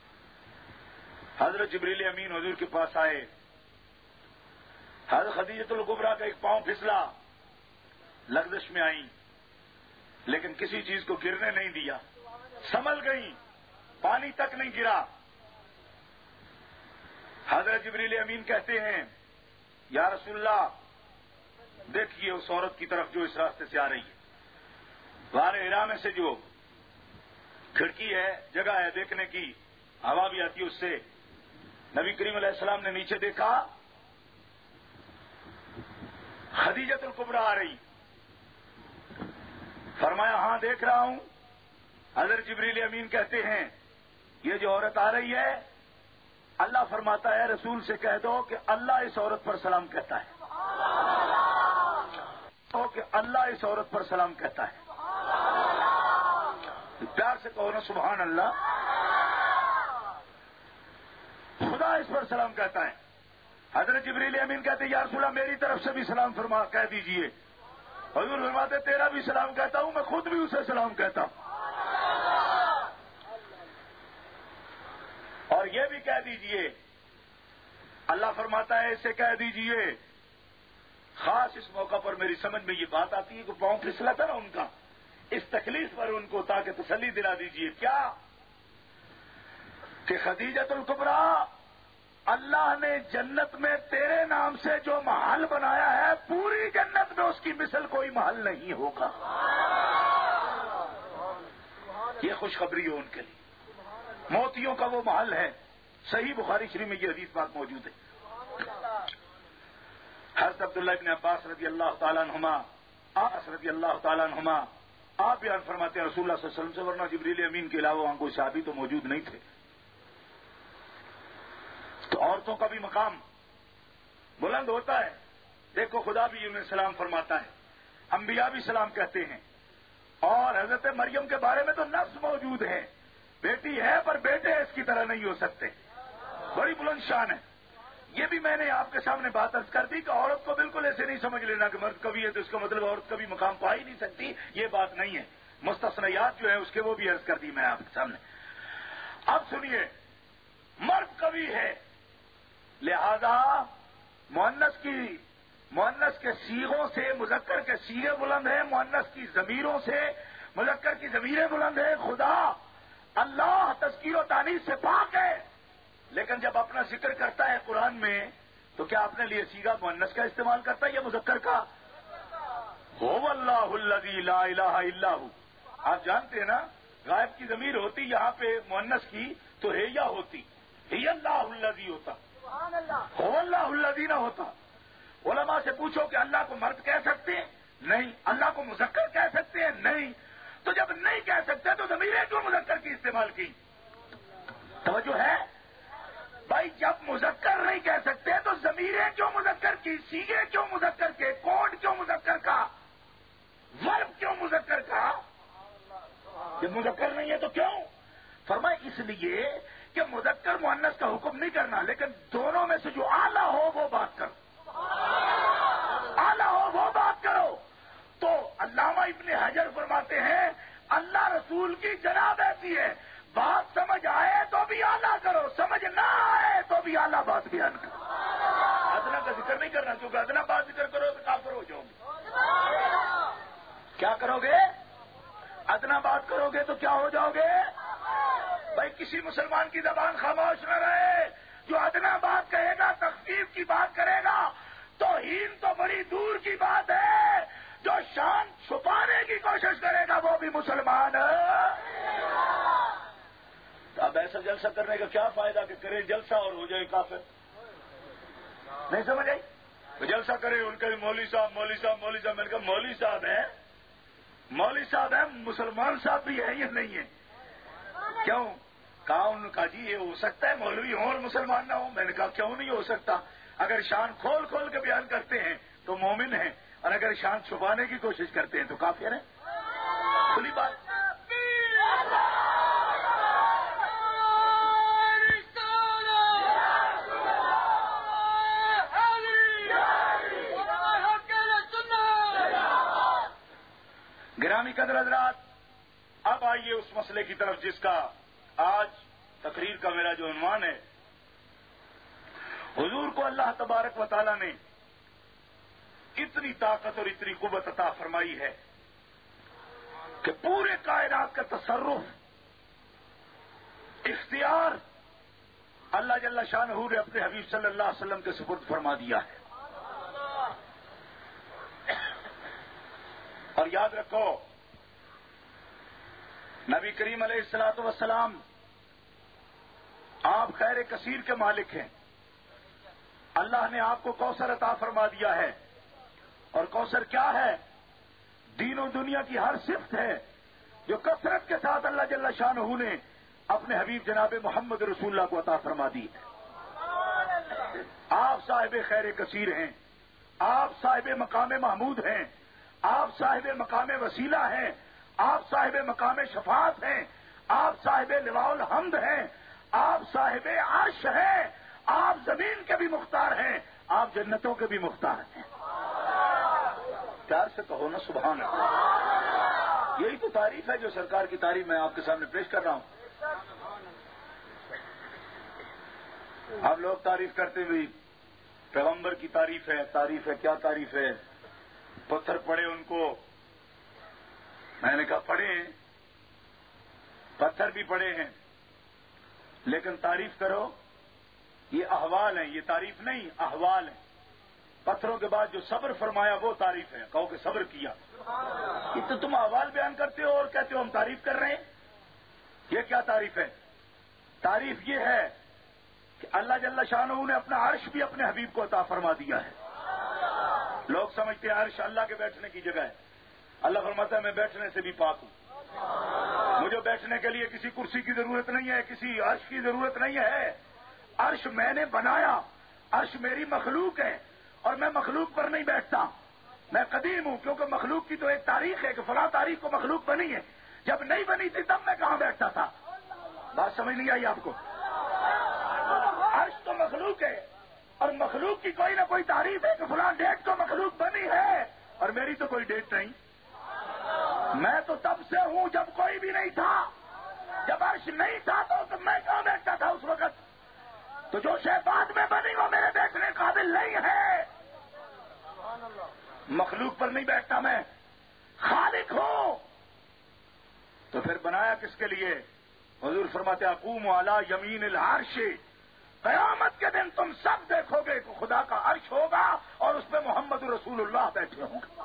حضرت جبریل امین حضور کے پاس آئے، حضرت خدیجۃ الکبریٰ کا ایک پاؤں پھسلا، لغزش میں آئیں لیکن کسی چیز کو گرنے نہیں دیا، سنبھل گئی، پانی تک نہیں گرا۔ حضرت جبریل امین کہتے ہیں یا رسول اللہ دیکھیے اس عورت کی طرف جو اس راستے سے آ رہی ہے، غار حرا میں سے جو کھڑکی ہے، جگہ ہے دیکھنے کی، ہوا بھی آتی ہے اس سے۔ نبی کریم علیہ السلام نے نیچے دیکھا، خدیجۃ الکبریٰ آ رہی، فرمایا ہاں دیکھ رہا ہوں۔ حضرت جبریل امین کہتے ہیں یہ جو عورت آ رہی ہے، اللہ فرماتا ہے رسول سے کہہ دو کہ اللہ اس عورت پر سلام کہتا ہے، تو کہ اللہ اس عورت پر سلام کہتا ہے، پیار سے کہو نا سبحان اللہ، خدا اس پر سلام کہتا ہے۔ حضرت جبریل امین کہتے ہیں یا رسول اللہ میری طرف سے بھی سلام فرما کہہ دیجئے۔ حضور فرماتے تیرا بھی سلام کہتا ہوں، میں خود بھی اسے سلام کہتا ہوں، اور یہ بھی کہہ دیجئے، اللہ فرماتا ہے اسے کہہ دیجئے۔ خاص اس موقع پر میری سمجھ میں یہ بات آتی ہے کہ پاؤں پھسلا تھا نا ان کا، اس تکلیف پر ان کو تاکہ تسلی دلا دیجئے کیا کہ خدیجۃ الکبریٰ اللہ نے جنت میں تیرے نام سے جو محل بنایا ہے، پوری جنت میں اس کی مثل کوئی محل نہیں ہوگا۔ یہ خوشخبری ہو ان کے لیے، موتیوں کا وہ محل ہے۔ صحیح بخاری شریف میں یہ حدیث بات موجود ہے۔ حضرت عبداللہ ابن عباس رضی اللہ تعالیٰ عنہما، آس رضی اللہ تعالیٰ عنہما آپ بیان فرماتے ہیں رسول اللہ صلی اللہ علیہ وسلم سے، ورنہ جبریل امین کے علاوہ وہاں کوئی صحابی تو موجود نہیں تھے۔ تو عورتوں کا بھی مقام بلند ہوتا ہے، دیکھو خدا بھی انہیں سلام فرماتا ہے، انبیاء بھی سلام کہتے ہیں، اور حضرت مریم کے بارے میں تو نص موجود ہے، بیٹی ہے پر بیٹے اس کی طرح نہیں ہو سکتے، بڑی بلند شان ہے۔ یہ بھی میں نے آپ کے سامنے بات عرض کر دی کہ عورت کو بالکل ایسے نہیں سمجھ لینا کہ مرد کبھی ہے تو اس کا مطلب عورت کبھی مقام پا ہی نہیں سکتی، یہ بات نہیں ہے، مستثنیات جو ہیں اس کے وہ بھی عرض کر دی میں آپ کے سامنے۔ اب سنیے، مرد کبھی ہے، لہذا مؤنث کی مؤنث کے صیغوں سے مذکر کے صیغے بلند ہیں، مؤنث کی ضمیروں سے مذکر کی ضمیریں بلند ہیں۔ خدا اللہ تذکیر و تانیث سے پاک ہے، لیکن جب اپنا ذکر کرتا ہے قرآن میں تو کیا اپنے لیے صیغہ مؤنث کا استعمال کرتا ہے یا مذکر کا؟ هو اللہ الذی لا الہ الا ہو، آپ جانتے ہیں نا، غائب کی ضمیر ہوتی یہاں پہ مؤنث کی تو ہے یا ہوتی، ہی اللہ الذی ہوتا، هو اللہ الذی نہ ہوتا۔ علماء سے پوچھو کہ اللہ کو مرد کہہ سکتے ہیں؟ نہیں۔ اللہ کو مذکر کہہ سکتے ہیں؟ نہیں۔ تو جب نہیں کہہ سکتے تو ضمیریں کیوں مذکر کی استعمال کی؟ توجہ ہے بھائی، جب مذکر نہیں کہہ سکتے تو ضمیریں کیوں مذکر کی، صیغے کیوں مذکر کے، کوڈ کیوں مذکر کا، ورب کیوں مذکر کا؟ جب مذکر نہیں ہے تو کیوں؟ فرمائے اس لیے کہ مذکر مؤنث کا حکم نہیں کرنا، لیکن دونوں میں سے جو اعلیٰ ہو وہ بات کرو، اعلیٰ ہو وہ بات نہیں کرنا، کیونکہ ادنا بات ذکر کرو تو کافر ہو جاؤ گے۔ کیا کرو گے؟ ادنا بات کرو گے تو کیا ہو جاؤ گے؟ بھائی کسی مسلمان کی زبان خاموش نہ رہے، جو ادنا بات کہے گا، تخفیف کی بات کرے گا، توہین تو بڑی دور کی بات ہے، جو شان چھپانے کی کوشش کرے گا وہ بھی مسلمان ہے۔ تو اب ایسا جلسہ کرنے کا کیا فائدہ کہ کرے جلسہ اور ہو جائے کافر؟ نہیں سمجھ آئی؟ تو جلسہ کرے ان کے مولوی صاحب مولوی صاحب مولوی صاحب، میں نے کہا مولوی صاحب ہیں، مولوی صاحب ہیں، مسلمان صاحب بھی ہیں یا نہیں ہیں؟ کیوں؟ کہا انہوں نے کہا جی یہ ہو سکتا ہے مولوی ہوں اور مسلمان نہ ہوں۔ میں نے کہا کیوں نہیں ہو سکتا؟ اگر شان کھول کھول کے بیان کرتے ہیں تو مومن ہیں، اور اگر شان چھپانے کی کوشش کرتے ہیں تو کافر ہیں۔ کھلی بات۔ گرامی قدر حضرات، اب آئیے اس مسئلے کی طرف جس کا آج تقریر کا میرا جو عنوان ہے۔ حضور کو اللہ تبارک و تعالی نے اتنی طاقت اور اتنی قوت عطا فرمائی ہے کہ پورے کائنات کا تصرف، اختیار اللہ جل شانہ نے اپنے حبیب صلی اللہ علیہ وسلم کے سپرد فرما دیا ہے۔ اور یاد رکھو، نبی کریم علیہ الصلوۃ والسلام آپ خیر کثیر کے مالک ہیں۔ اللہ نے آپ کو کوثر عطا فرما دیا ہے، اور کوثر کیا ہے؟ دین و دنیا کی ہر صفت ہے جو کثرت کے ساتھ اللہ جل شانہ نے اپنے حبیب جناب محمد رسول اللہ کو عطا فرما دی ہے۔ آپ صاحب خیر کثیر ہیں، آپ صاحب مقام محمود ہیں، آپ صاحب مقام وسیلہ ہیں، آپ صاحب مقام شفاعت ہیں، آپ صاحب لواء الحمد ہیں، آپ صاحب عرش ہیں، آپ زمین کے بھی مختار ہیں، آپ جنتوں کے بھی مختار ہیں۔ پیار سے کہو نا سبحان اللہ۔ یہی تو تعریف ہے جو سرکار کی تعریف میں آپ کے سامنے پیش کر رہا ہوں۔ آپ لوگ تعریف کرتے ہوئے پیغمبر کی تعریف ہے، تعریف ہے، کیا تعریف ہے؟ پتھر پڑے ان کو، میں نے کہا پڑے ہیں، پتھر بھی پڑے ہیں، لیکن تعریف کرو، یہ احوال ہیں، یہ تعریف نہیں، احوال ہیں۔ پتھروں کے بعد جو صبر فرمایا وہ تعریف ہے، کہو کہ صبر کیا۔ یہ تو تم احوال بیان کرتے ہو اور کہتے ہو ہم تعریف کر رہے ہیں، یہ کیا تعریف ہے؟ تعریف یہ ہے کہ اللہ جل شانہ نے اپنا عرش بھی اپنے حبیب کو عطا فرما دیا ہے۔ لوگ سمجھتے ہیں عرش اللہ کے بیٹھنے کی جگہ ہے، اللہ فرماتا ہے میں بیٹھنے سے بھی پاک ہوں، مجھے بیٹھنے کے لیے کسی کرسی کی ضرورت نہیں ہے، کسی عرش کی ضرورت نہیں ہے۔ عرش میں نے بنایا، عرش میری مخلوق ہے، اور میں مخلوق پر نہیں بیٹھتا، میں قدیم ہوں، کیونکہ مخلوق کی تو ایک تاریخ ہے کہ فلاں تاریخ کو مخلوق بنی ہے، جب نہیں بنی تھی تب میں کہاں بیٹھتا تھا؟ بات سمجھ نہیں آئی آپ کو؟ عرش تو مخلوق ہے، اور مخلوق کی کوئی نہ کوئی تعریف ہے کہ فلاں ڈیٹ کو مخلوق بنی ہے، اور میری تو کوئی ڈیٹ نہیں۔ میں تو تب سے ہوں جب کوئی بھی نہیں تھا، جب عرش نہیں تھا تو میں کہاں بیٹھتا تھا اس وقت؟ تو جو شے بعد میں بنی وہ میرے بیٹھنے قابل نہیں ہے۔ مخلوق پر نہیں بیٹھتا، میں خالق ہوں۔ تو پھر بنایا کس کے لیے؟ حضور فرماتے اقوم علی یمین العرش، قیامت کے دن تم سب دیکھو گے کہ خدا کا عرش ہوگا اور اس پہ محمد رسول اللہ بیٹھے ہوں گے۔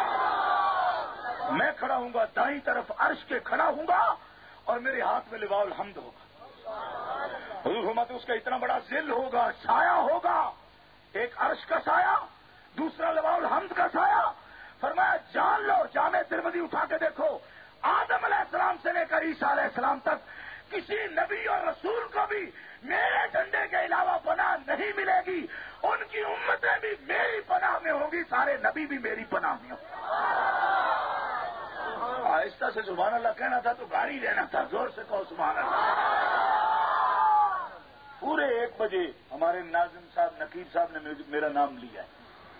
میں کھڑا ہوں گا دائیں طرف عرش کے، کھڑا ہوں گا، اور میرے ہاتھ میں لواء الحمد ہوگا۔ حضور فرماتے اس کا اتنا بڑا ذل ہوگا، سایہ ہوگا، ایک عرش کا سایہ، دوسرا لواء الحمد کا سایہ۔ فرمایا جان لو، جامع ترمذی اٹھا کے دیکھو، آدم علیہ السلام سے لے کر عیسیٰ علیہ السلام تک کسی نبی اور رسول کو بھی میرے ڈنڈے کے علاوہ پناہ نہیں ملے گی، ان کی امتیں بھی میری پناہ میں ہوں گی، سارے نبی بھی میری پناہ میں ہوں گے۔ آہستہ سے سبحان اللہ کہنا تھا تو گاڑی لینا تھا، زور سے کہو سبحان اللہ۔ پورے ایک بجے ہمارے ناظم صاحب نقیب صاحب نے میرا نام لیا ہے،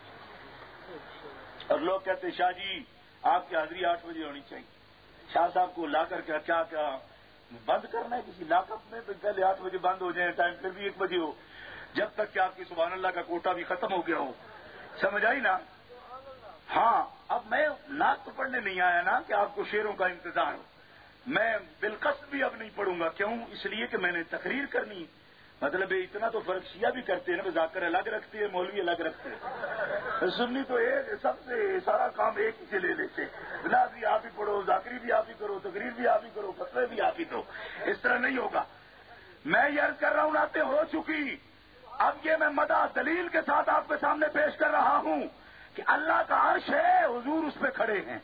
اور لوگ کہتے شاہ جی آپ کی حاضری آٹھ بجے ہونی چاہیے۔ شاہ صاحب کو لا کر کیا کیا کیا بند کرنا ہے کسی لاک اپ میں؟ پہلے آٹھ بجے بند ہو جائے، ٹائم پھر بھی ایک بجے ہو، جب تک کہ آپ کی سبحان اللہ کا کوٹا بھی ختم ہو گیا ہو، سمجھ آئی نا؟ ہاں اب میں نعت تو پڑھنے نہیں آیا نا کہ آپ کو شعروں کا انتظار ہو. میں بالقصد بھی اب نہیں پڑھوں گا. کیوں؟ اس لیے کہ میں نے تقریر کرنی ہے. مطلب اتنا تو فرق شیعہ بھی کرتے ہیں نا، ذاکر الگ رکھتے ہیں، مولوی الگ رکھتے ہیں. سنی تو ایک سب سے سارا کام ایک ہی سے لے لیتے. نعت بھی آپ ہی پڑھو، ذاکری بھی آپ ہی کرو، تقریر بھی آپ ہی کرو، فتوے بھی آپ ہی دو. اس طرح نہیں ہوگا. میں یہ عرض کر رہا ہوں نعتیں ہو چکی. اب یہ میں مدح دلیل کے ساتھ آپ کے سامنے پیش کر رہا ہوں کہ اللہ کا عرش ہے، حضور اس پہ کھڑے ہیں.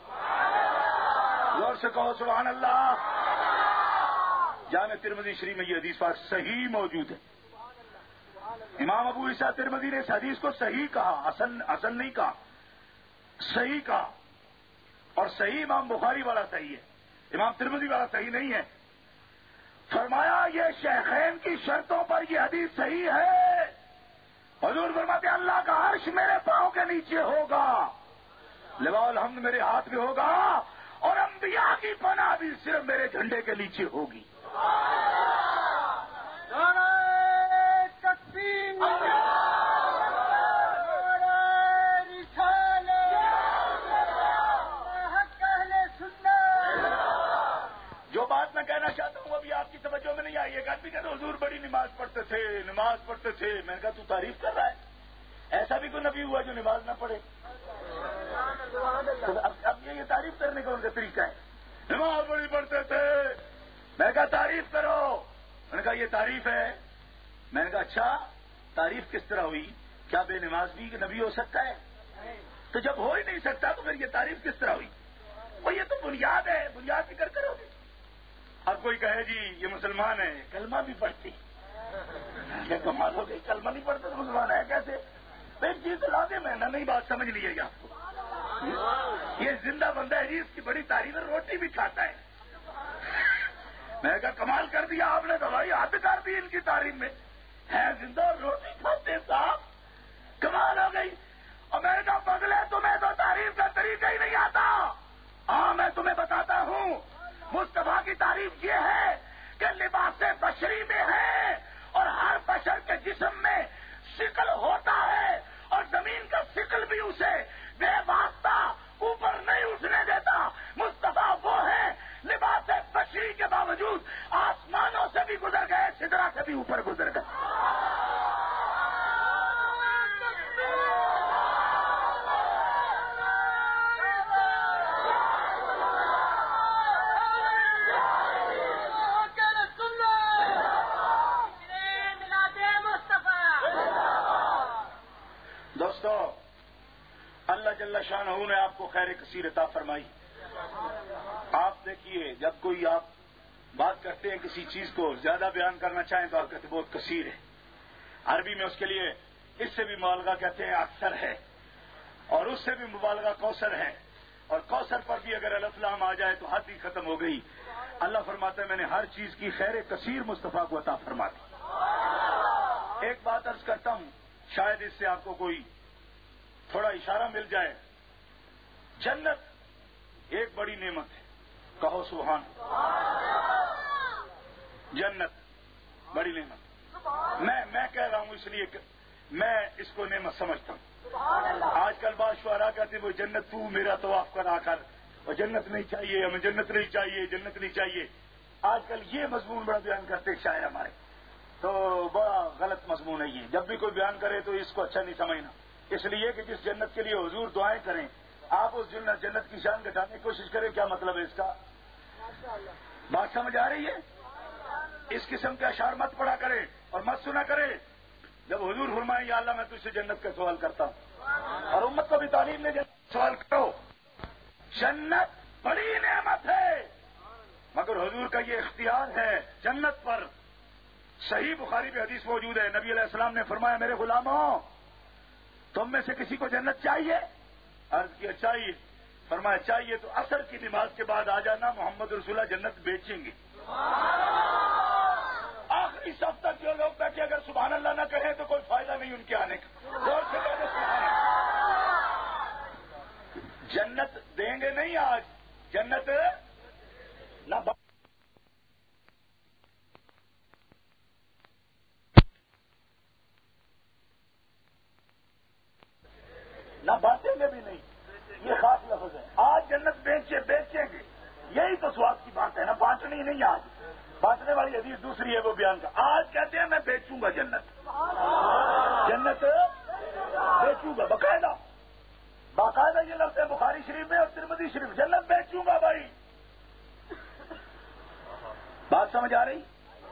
زور سے کہو سبحان اللہ. جامع ترمذی شریف میں یہ حدیث پاک صحیح موجود ہے. امام ابو عیسیٰ ترمذی نے اس حدیث کو صحیح کہا، حسن حسن نہیں کہا، صحیح کہا. اور صحیح امام بخاری والا صحیح ہے، امام ترمذی والا صحیح نہیں ہے. فرمایا یہ شیخین کی شرطوں پر یہ حدیث صحیح ہے. حضور فرماتے اللہ کا عرش میرے پاؤں کے نیچے ہوگا، لواء الحمد میرے ہاتھ میں ہوگا، اور انبیاء کی پناہ بھی صرف میرے جھنڈے کے نیچے ہوگی. جو بات میں کہنا چاہتا ہوں ابھی آپ کی توجہ میں نہیں آئی. ایک آدمی کہتے حضور بڑی نماز پڑھتے تھے، نماز پڑھتے تھے. میں نے کہا تو تعریف کر رہا ہے؟ ایسا بھی کوئی نبی ہوا جو نماز نہ پڑھے؟ اب یہ تعریف کرنے کا ان کا طریقہ ہے. نماز بڑی پڑھتے تھے. میں نے کہا تعریف کرو. میں نے کہا یہ تعریف ہے. میں نے کہا اچھا تعریف کس طرح ہوئی؟ کیا بے نماز بھی نبی ہو سکتا ہے؟ تو جب ہو ہی نہیں سکتا تو پھر یہ تعریف کس طرح ہوئی؟ وہ یہ تو بنیاد ہے، بنیاد فکر کرو گے. اب کوئی کہے جی یہ مسلمان ہے، کلمہ بھی پڑھتی. کیا کمال ہو گئی، کلمہ نہیں پڑھتے تو مسلمان ہے کیسے؟ ایک چیز تو لاتے میں نہ نئی بات سمجھ لیے گا آپ کو. یہ زندہ بندہ ہے جی، اس کی بڑی تعریف ہے، روٹی بھی کھاتا ہے. میں نے کہا کمال کر دیا آپ نے تو بھائی، حد کر دی ان کی تعریف میں. ہے زندہ اور روٹی کھاتے صاحب، کمال ہو گئی. اور میں نے کہا بدلے تمہیں تو تعریف کا طریقہ ہی نہیں آتا. ہاں میں تمہیں بتاتا ہوں. مصطفیٰ کی تعریف یہ ہے کہ لباس بشری میں ہے، اور ہر بشر کے جسم میں شکل ہوتا ہے، اور زمین کا شکل بھی اسے بے واسطہ اوپر نہیں اٹھنے دیتا. مصطفیٰ وہ ہے لباس بشری کے باوجود آسمانوں سے بھی گزر گئے، سدرا سے بھی اوپر گزر گئے. دوستو اللہ جل شانہ نے آپ کو خیر کثیر عطا فرمائی. آپ دیکھیے جب کوئی آپ بات کرتے ہیں کسی چیز کو زیادہ بیان کرنا چاہیں تو آپ کہتے ہیں بہت کثیر ہے. عربی میں اس کے لیے اس سے بھی مبالغہ کہتے ہیں اکثر ہے، اور اس سے بھی مبالغہ کوثر ہے. اور کوثر پر بھی اگر الف لام آ جائے تو حد ہی ختم ہو گئی. اللہ فرماتا ہے میں نے ہر چیز کی خیر کثیر مصطفیٰ کو عطا فرما دی. ایک بات عرض کرتا ہوں، شاید اس سے آپ کو کوئی تھوڑا اشارہ مل جائے. جنت ایک بڑی نعمت ہے، کہو سبحان. جنت بڑی نعمت. میں میں کہہ رہا ہوں اس لیے کہ میں اس کو نعمت سمجھتا ہوں. آج کل بعض شعراء کہتے ہیں وہ جنت تو میرا طواف کرا کر، اور جنت نہیں چاہیے ہمیں، جنت نہیں چاہیے، جنت نہیں چاہیے. آج کل یہ مضمون بڑا بیان کرتے شاعر ہمارے، تو بڑا غلط مضمون ہے یہ. جب بھی کوئی بیان کرے تو اس کو اچھا نہیں سمجھنا. اس لیے کہ جس جنت کے لیے حضور دعائیں کریں، آپ اس جنت جنت کی شان گھٹانے کی کوشش کریں. کیا مطلب ہے اس کا؟ بات سمجھ آ رہی ہے؟ اس قسم کے اشعار مت پڑھا کرے اور مت سنا کرے. جب حضور فرمائیں یا اللہ میں تجھ سے جنت کا سوال کرتا ہوں، اور امت کو بھی تعلیم میں جنت سوال کرو. جنت بڑی نعمت ہے، مگر حضور کا یہ اختیار ہے جنت پر. صحیح بخاری میں حدیث موجود ہے، نبی علیہ السلام نے فرمایا میرے غلاموں تم میں سے کسی کو جنت چاہیے؟ عرض کیا چاہیے. فرمایا چاہیے تو عصر کی نماز کے بعد آ جانا، محمد رسول اللہ جنت بیچیں گے. آخری صف تک جو لوگ بیٹھے اگر سبحان اللہ نہ کہیں تو کوئی فائدہ نہیں ان کے آنے کا. غور سے کہتے سبحان اللہ. جنت دیں گے نہیں آج، جنت نہ نیچے بیچیں گے. یہی تو سواد کی بات ہے نا. بانٹنی نہیں آج. بانٹنے والی حدیث دوسری ہے وہ بیان کا. آج کہتے ہیں میں بیچوں گا جنت. جنت بیچوں گا باقاعدہ. باقاعدہ یہ لفظ ہے بخاری شریف میں اور ترمذی شریف. جنت بیچوں گا بھائی. بات سمجھ آ رہی؟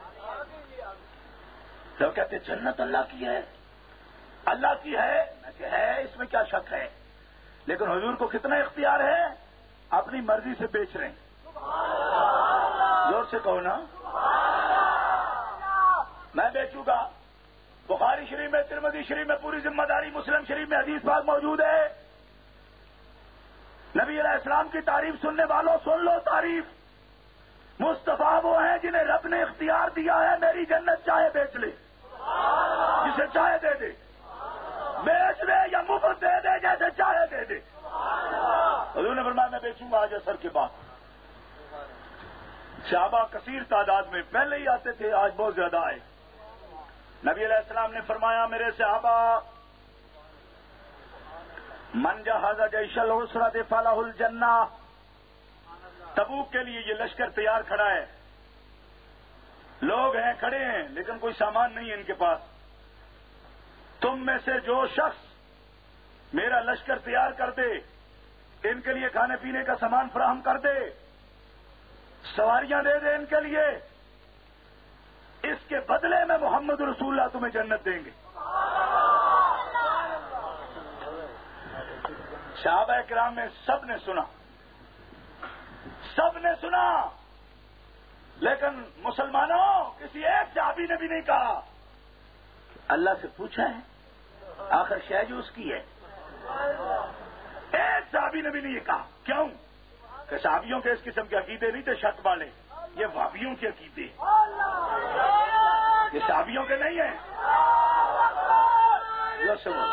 لوگ کہتے جنت اللہ کی ہے. اللہ کی ہے کہ ہے, اس میں کیا شک ہے. لیکن حضور کو کتنا اختیار ہے, اپنی مرضی سے بیچ رہے ہیں. زور سے کہو نا, میں بیچوں گا. بخاری شریف میں ترمذی شریف میں پوری ذمہ داری. مسلم شریف میں حدیث پاک موجود ہے. نبی علیہ السلام کی تعریف سننے والوں سن لو تعریف. مصطفیٰ وہ ہیں جنہیں رب نے اختیار دیا ہے میری جنت چاہے بیچ لے, جسے چاہے دے دے, بیچ لے یا مفت دے دے, جیسے چاہے دے دے. حضور نے فرمایا میں بیچوں گا آج اثر کے بعد. صحابہ کثیر تعداد میں پہلے ہی آتے تھے, آج بہت زیادہ آئے. نبی علیہ السلام نے فرمایا میرے صحابہ من جہز جیش العسرۃ فلہ الجنہ. تبوک کے لیے یہ لشکر تیار کھڑا ہے. لوگ ہیں کھڑے ہیں لیکن کوئی سامان نہیں ہے ان کے پاس. تم میں سے جو شخص میرا لشکر تیار کر دے, ان کے لیے کھانے پینے کا سامان فراہم کر دے, سواریاں دے دے ان کے لیے, اس کے بدلے میں محمد رسول اللہ تمہیں جنت دیں گے. صحابہ کرام میں سب نے سنا, سب نے سنا, لیکن مسلمانوں کسی ایک صحابی نے بھی نہیں کہا اللہ سے پوچھا ہے, آخر شے جو اس کی ہے. ایک صحابی نے بھی نہیں کہا. کیوں کہ صحابیوں کے اس قسم کے عقیدے نہیں تھے شک والے, یہ وہابیوں کے عقیدے, یہ صحابیوں کے نہیں ہیں. یہ سنو,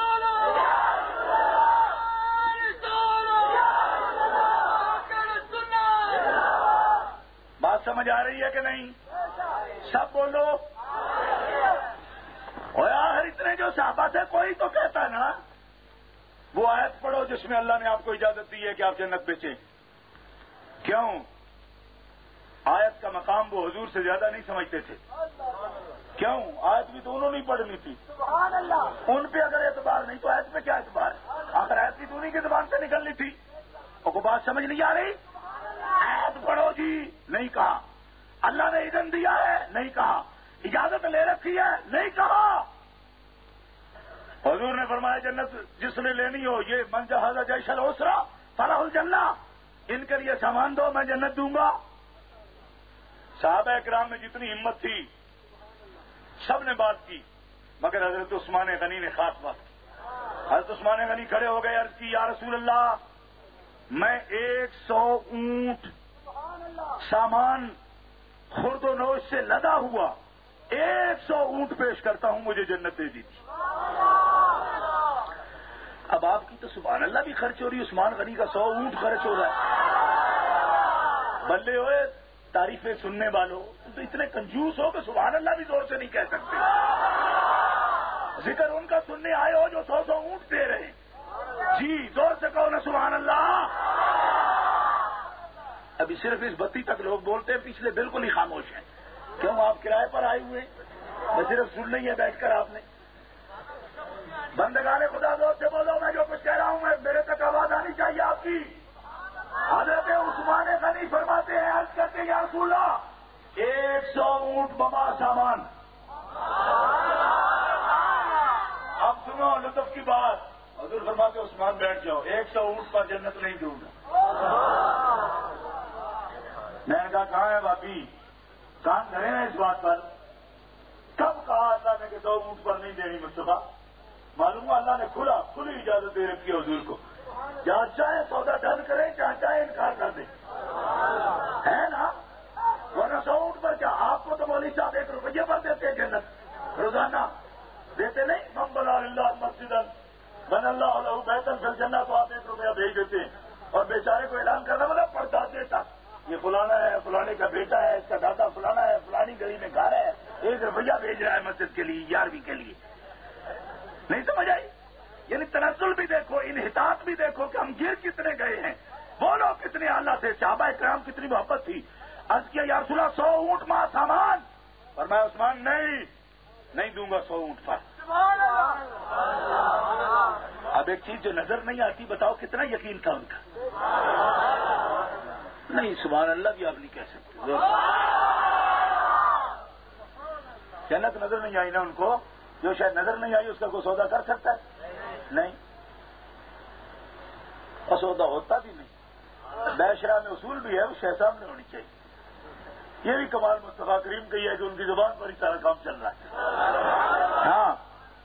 بات سمجھ آ رہی ہے کہ نہیں؟ سب بولو. اور آخر اتنے جو صحابہ تھے کوئی تو کہتا نا وہ آیت پڑھو جس میں اللہ نے آپ کو اجازت دی ہے کہ آپ جنت بیچیں. کیوں؟ آیت کا مقام وہ حضور سے زیادہ نہیں سمجھتے تھے. کیوں؟ آیت بھی تو انہوں نے پڑھنی تھی. ان پہ اگر اعتبار نہیں تو آیت پہ کیا اعتبار؟ آخر آیت بھی تو انہیں کی زبان سے نکلنی تھی. اور کو بات سمجھ نہیں آ رہی؟ آیت پڑھو جی نہیں کہا. اللہ نے اذن دیا ہے نہیں کہا. اجازت لے رکھی ہے نہیں کہا. حضور نے فرمایا جنت جس نے لینی ہو یہ من جہز جیش العسرہ فلہ الجنہ, ان کے لیے سامان دو میں جنت دوں گا. صحابہ کرام میں جتنی ہمت تھی سب نے بات کی, مگر حضرت عثمان غنی نے خاص بات کی. حضرت عثمان غنی کھڑے ہو گئے, عرض کی یا رسول اللہ میں ایک سو اونٹ سامان خرد و نوش سے لدا ہوا ایک سو اونٹ پیش کرتا ہوں, مجھے جنت دے دیجیے. اب آپ کی تو سبحان اللہ بھی خرچ ہو رہی, عثمان غنی کا سو اونٹ خرچ ہو رہا ہے. بلے ہوئے تعریفیں سننے والوں, تو اتنے کنجوس ہو کہ سبحان اللہ بھی زور سے نہیں کہہ سکتے. ذکر ان کا سننے آئے ہو جو سو سو اونٹ دے رہے ہیں. جی زور سے کہو نا سبحان اللہ. ابھی صرف اس بتی تک لوگ بولتے ہیں, پچھلے بالکل ہی خاموش ہیں. کیوں؟ آپ کرائے پر آئے ہوئے, میں صرف سن نہیں ہے بیٹھ کر. آپ نے بندگان خدا زور سے بولو, میں جو کچھ کہہ رہا ہوں میں میرے تک آواز آنی چاہیے آپ کی. حضرت عثمان غنی فرماتے ہیں, عرض کرتے ہیں یا رسول اللہ ایک سو اونٹ بما سامان. اب سنو لطف کی بات. حضور فرماتے عثمان بیٹھ جاؤ, ایک سو اونٹ پر جنت نہیں دوں گا. میں نے کہا کہاں ہے بھابھی, کام کریں نا اس بات پر. کب کہا اللہ نے کہ دو اونٹ پر نہیں دینی مصطفیٰ؟ معلوم ہوا اللہ نے کھلا کھلی اجازت دے رکھی ہے حضور کو. جہاں چاہے سودا ڈن کریں, جہاں چاہے انکار کر دیں, ہے نا. ورنہ سو اونٹ پر کیا آپ کو تو مولوی صاحب ایک روپیے پر دیتے ہیں جنت روزانہ, دیتے نہیں. من بنا للہ مسجد بن اللہ علیہ بیتن فی الجنہ, تو آپ ایک روپیہ بھیج دیتے ہیں اور بیچارے کو اعلان کرنا مطلب پڑتا دیتا یہ فلانا ہے, فلانے کا بیٹا ہے, اس کا دادا فلانا ہے, فلانی گلی میں گھر ہے, ایک روپیہ بھیج رہا ہے مسجد کے لیے, گیارہویں کے لیے. نہیں سمجھ آئی؟ یعنی تنزل بھی دیکھو, انحطاط بھی دیکھو کہ ہم گر کتنے گئے ہیں. وہ لوگ کتنے اعلیٰ تھے، صحابہ کرام کتنی محبت تھی. عرض کیا یا رسول اللہ سو اونٹ ماں سامان. فرمایا عثمان نہیں نہیں دوں گا سو اونٹ پر. اب ایک چیز جو نظر نہیں آتی، بتاؤ کتنا یقین تھا ان کا. نہیں سبحان اللہ بھی آپ نہیں کہہ سکتے. جنت نظر نہیں آئی نا ان کو، جو شاید نظر نہیں آئی اس کا کوئی سودا کر سکتا ہے؟ نہیں، اور سودا ہوتا بھی نہیں. بے شرح میں اصول بھی ہے، وہ شہ سامنے ہونی چاہیے. یہ بھی کمال مصطفیٰ کریم کی ہے کہ ان کی زبان پر ہی سارا کام چل رہا ہے. ہاں،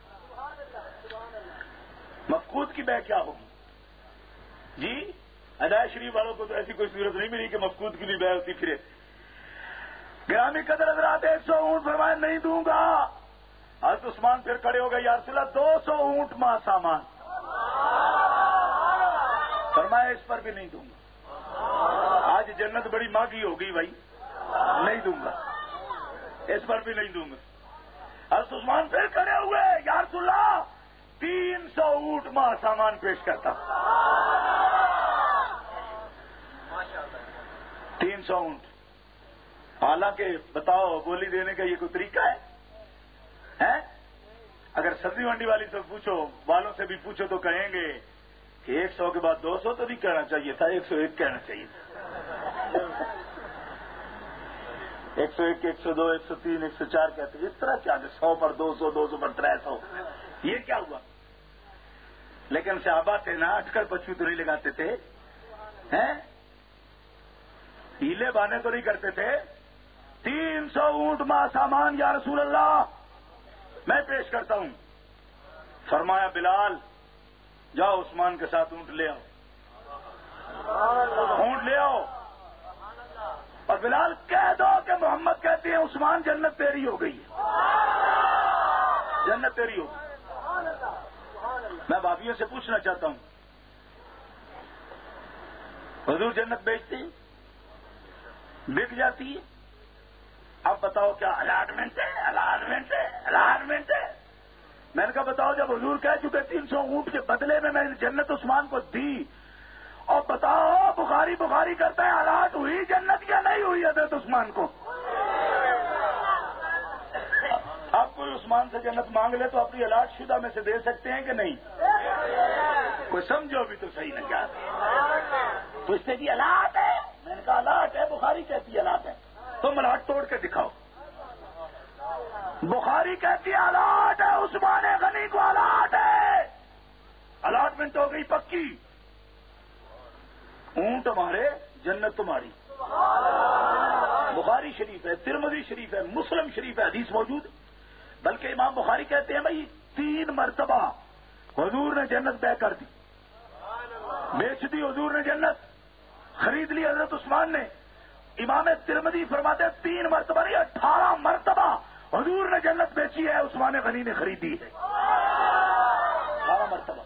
مفقود کی بے کیا ہوگی جی؟ ادائے شریف والوں کو تو ایسی کوئی صورت نہیں ملی کہ مفقود کی بھی بے ہوتی پھرے. گرامی قدر حضرات ایک سو اونٹ فرمایا نہیں دوں گا. حضرت عثمان پھر کھڑے ہو گئے، یا رسول اللہ دو سو اونٹ ماں سامان. فرمایا اس پر بھی نہیں دوں گا. آج جنت بڑی مانگی ہو گئی بھائی، نہیں دوں گا، اس پر بھی نہیں دوں گا. حضرت عثمان پھر کھڑے ہوئے، یا رسول اللہ تین سو اونٹ ماں سامان پیش کرتا. تین سو اونٹ. حالانکہ بتاؤ بولی دینے کا یہ کوئی طریقہ ہے؟ اگر سبزی منڈی والی سے پوچھو، والوں سے بھی پوچھو تو کہیں گے کہ ایک سو کے بعد دو سو تو نہیں کہنا چاہیے تھا، ایک سو ایک کہنا چاہیے تھا. ایک سو ایک، ایک سو دو، ایک سو تین، ایک سو چار کہتے. اس طرح کیا کہ سو پر دو سو، دو سو پر تر سو، یہ کیا ہوا؟ لیکن صحابہ تھے نا، اٹھ کر پچو تو نہیں لگاتے تھے، ہیں ہیلے بانے تو نہیں کرتے تھے. تین سو اونٹ ماں سامان یا رسول اللہ میں پیش کرتا ہوں. فرمایا بلال جاؤ عثمان کے ساتھ اونٹ لے آؤ، اونٹ لے آؤ. اور بلال کہہ دو کہ محمد کہتے ہیں عثمان جنت تیری ہو گئی ہے، جنت تیری ہو گئی. میں بھابھیوں سے پوچھنا چاہتا ہوں، حضور جنت بیچتی بک جاتی ہے؟ اب بتاؤ کیا الاٹمنٹ ہے؟ الاٹمنٹ ہے، الاٹمنٹ ہے. میں نے کہا بتاؤ جب حضور کہہ چکے تین سو اونٹ کے بدلے میں میں نے جنت عثمان کو دی، اور بتاؤ بخاری بخاری کرتا ہے الاٹ ہوئی جنت یا نہیں ہوئی حضرت عثمان کو؟ اب کوئی عثمان سے جنت مانگ لے تو اپنی الاٹ شدہ میں سے دے سکتے ہیں کہ نہیں؟ کوئی سمجھو بھی تو صحیح نہ کیا پوچھتے جی الاٹ ہے. میں نے کہا الاٹ ہے، بخاری کہتی ہے الاٹ ہے. تم الاٹ توڑ کے دکھاؤ. بخاری کہتی ہے الاٹ ہے، عثمان غنی کو الاٹ ہے، الاٹمنٹ ہو گئی پکی. اونٹ تمہارے، جنت تمہاری. بخاری شریف ہے، ترمذی شریف ہے، مسلم شریف ہے، حدیث موجود. بلکہ امام بخاری کہتے ہیں بھائی تین مرتبہ حضور نے جنت بے کر دی، بیچ دی حضور نے جنت، خرید لی حضرت عثمان نے. امام ترمذی فرماتے ہیں تین مرتبہ نہیں، اٹھارہ مرتبہ حضور نے جنت بیچی ہے، عثمان غنی نے خریدی ہے. اٹھارہ مرتبہ.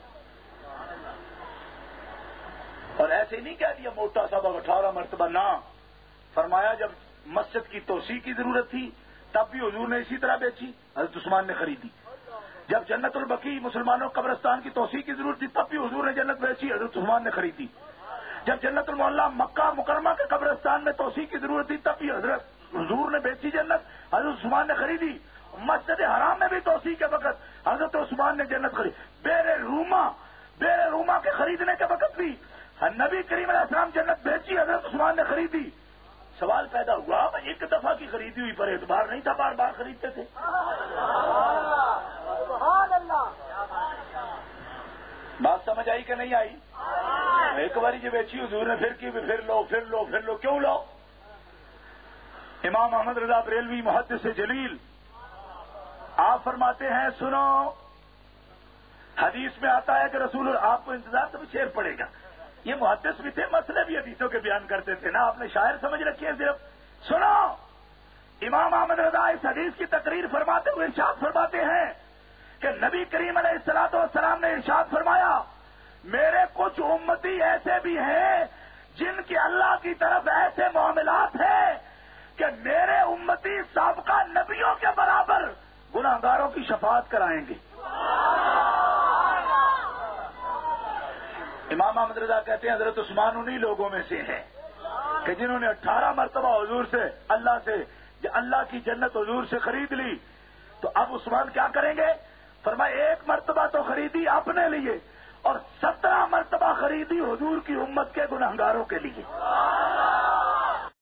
اور ایسے نہیں کہہ دیا موٹا سبب اٹھارہ مرتبہ، نہ. فرمایا جب مسجد کی توسیع کی ضرورت تھی تب بھی حضور نے اسی طرح بیچی، حضرت عثمان نے خریدی. جب جنت البقیع مسلمانوں قبرستان کی توسیع کی ضرورت تھی تب بھی حضور نے جنت بیچی، حضرت عثمان نے خریدی. جب جنت المعلیٰ مکہ مکرمہ کے قبرستان میں توسیع کی ضرورت تھی تب بھی حضرت حضور نے بیچی جنت، حضرت عثمان نے خریدی. مسجد حرام میں بھی توسیع کے وقت حضرت عثمان نے جنت خریدی. بیر روما بیر روما کے خریدنے کے وقت بھی نبی کریم علیہ السلام جنت بیچی، حضرت عثمان نے خریدی. سوال پیدا ہوا ایک دفعہ کی خریدی ہوئی پر اعتبار نہیں تھا، بار بار خریدتے تھے. بات سمجھ آئی کہ نہیں آئی؟ ایک باری جو بیچی حضور نے پھر کی، پھر لو پھر لو پھر لو کیوں لو؟ امام احمد رضا بریلوی محدث جلیل آپ فرماتے ہیں سنو، حدیث میں آتا ہے کہ رسول آپ کو انتظار سے شعر پڑے گا. یہ محدث بھی تھے، مسئلے بھی حدیثوں کے بیان کرتے تھے نا، آپ نے شاعر سمجھ رکھی ہے صرف. سنو، امام احمد رضا اس حدیث کی تقریر فرماتے ہوئے ارشاد فرماتے ہیں کہ نبی کریم علیہ الصلوۃ والسلام نے ارشاد فرمایا میرے کچھ امتی ایسے بھی ہیں جن کے اللہ کی طرف ایسے معاملات ہیں کہ میرے امتی سابقہ نبیوں کے برابر گناہگاروں کی شفاعت کرائیں گے. امام احمد رضا کہتے ہیں حضرت عثمان انہی لوگوں میں سے ہیں کہ جنہوں نے اٹھارہ مرتبہ حضور سے اللہ سے اللہ کی جنت حضور سے خرید لی. تو اب عثمان کیا کریں گے؟ فرمایا ایک مرتبہ تو خریدی اپنے لیے اور سترہ مرتبہ خریدی حضور کی امت کے گنہگاروں کے لیے.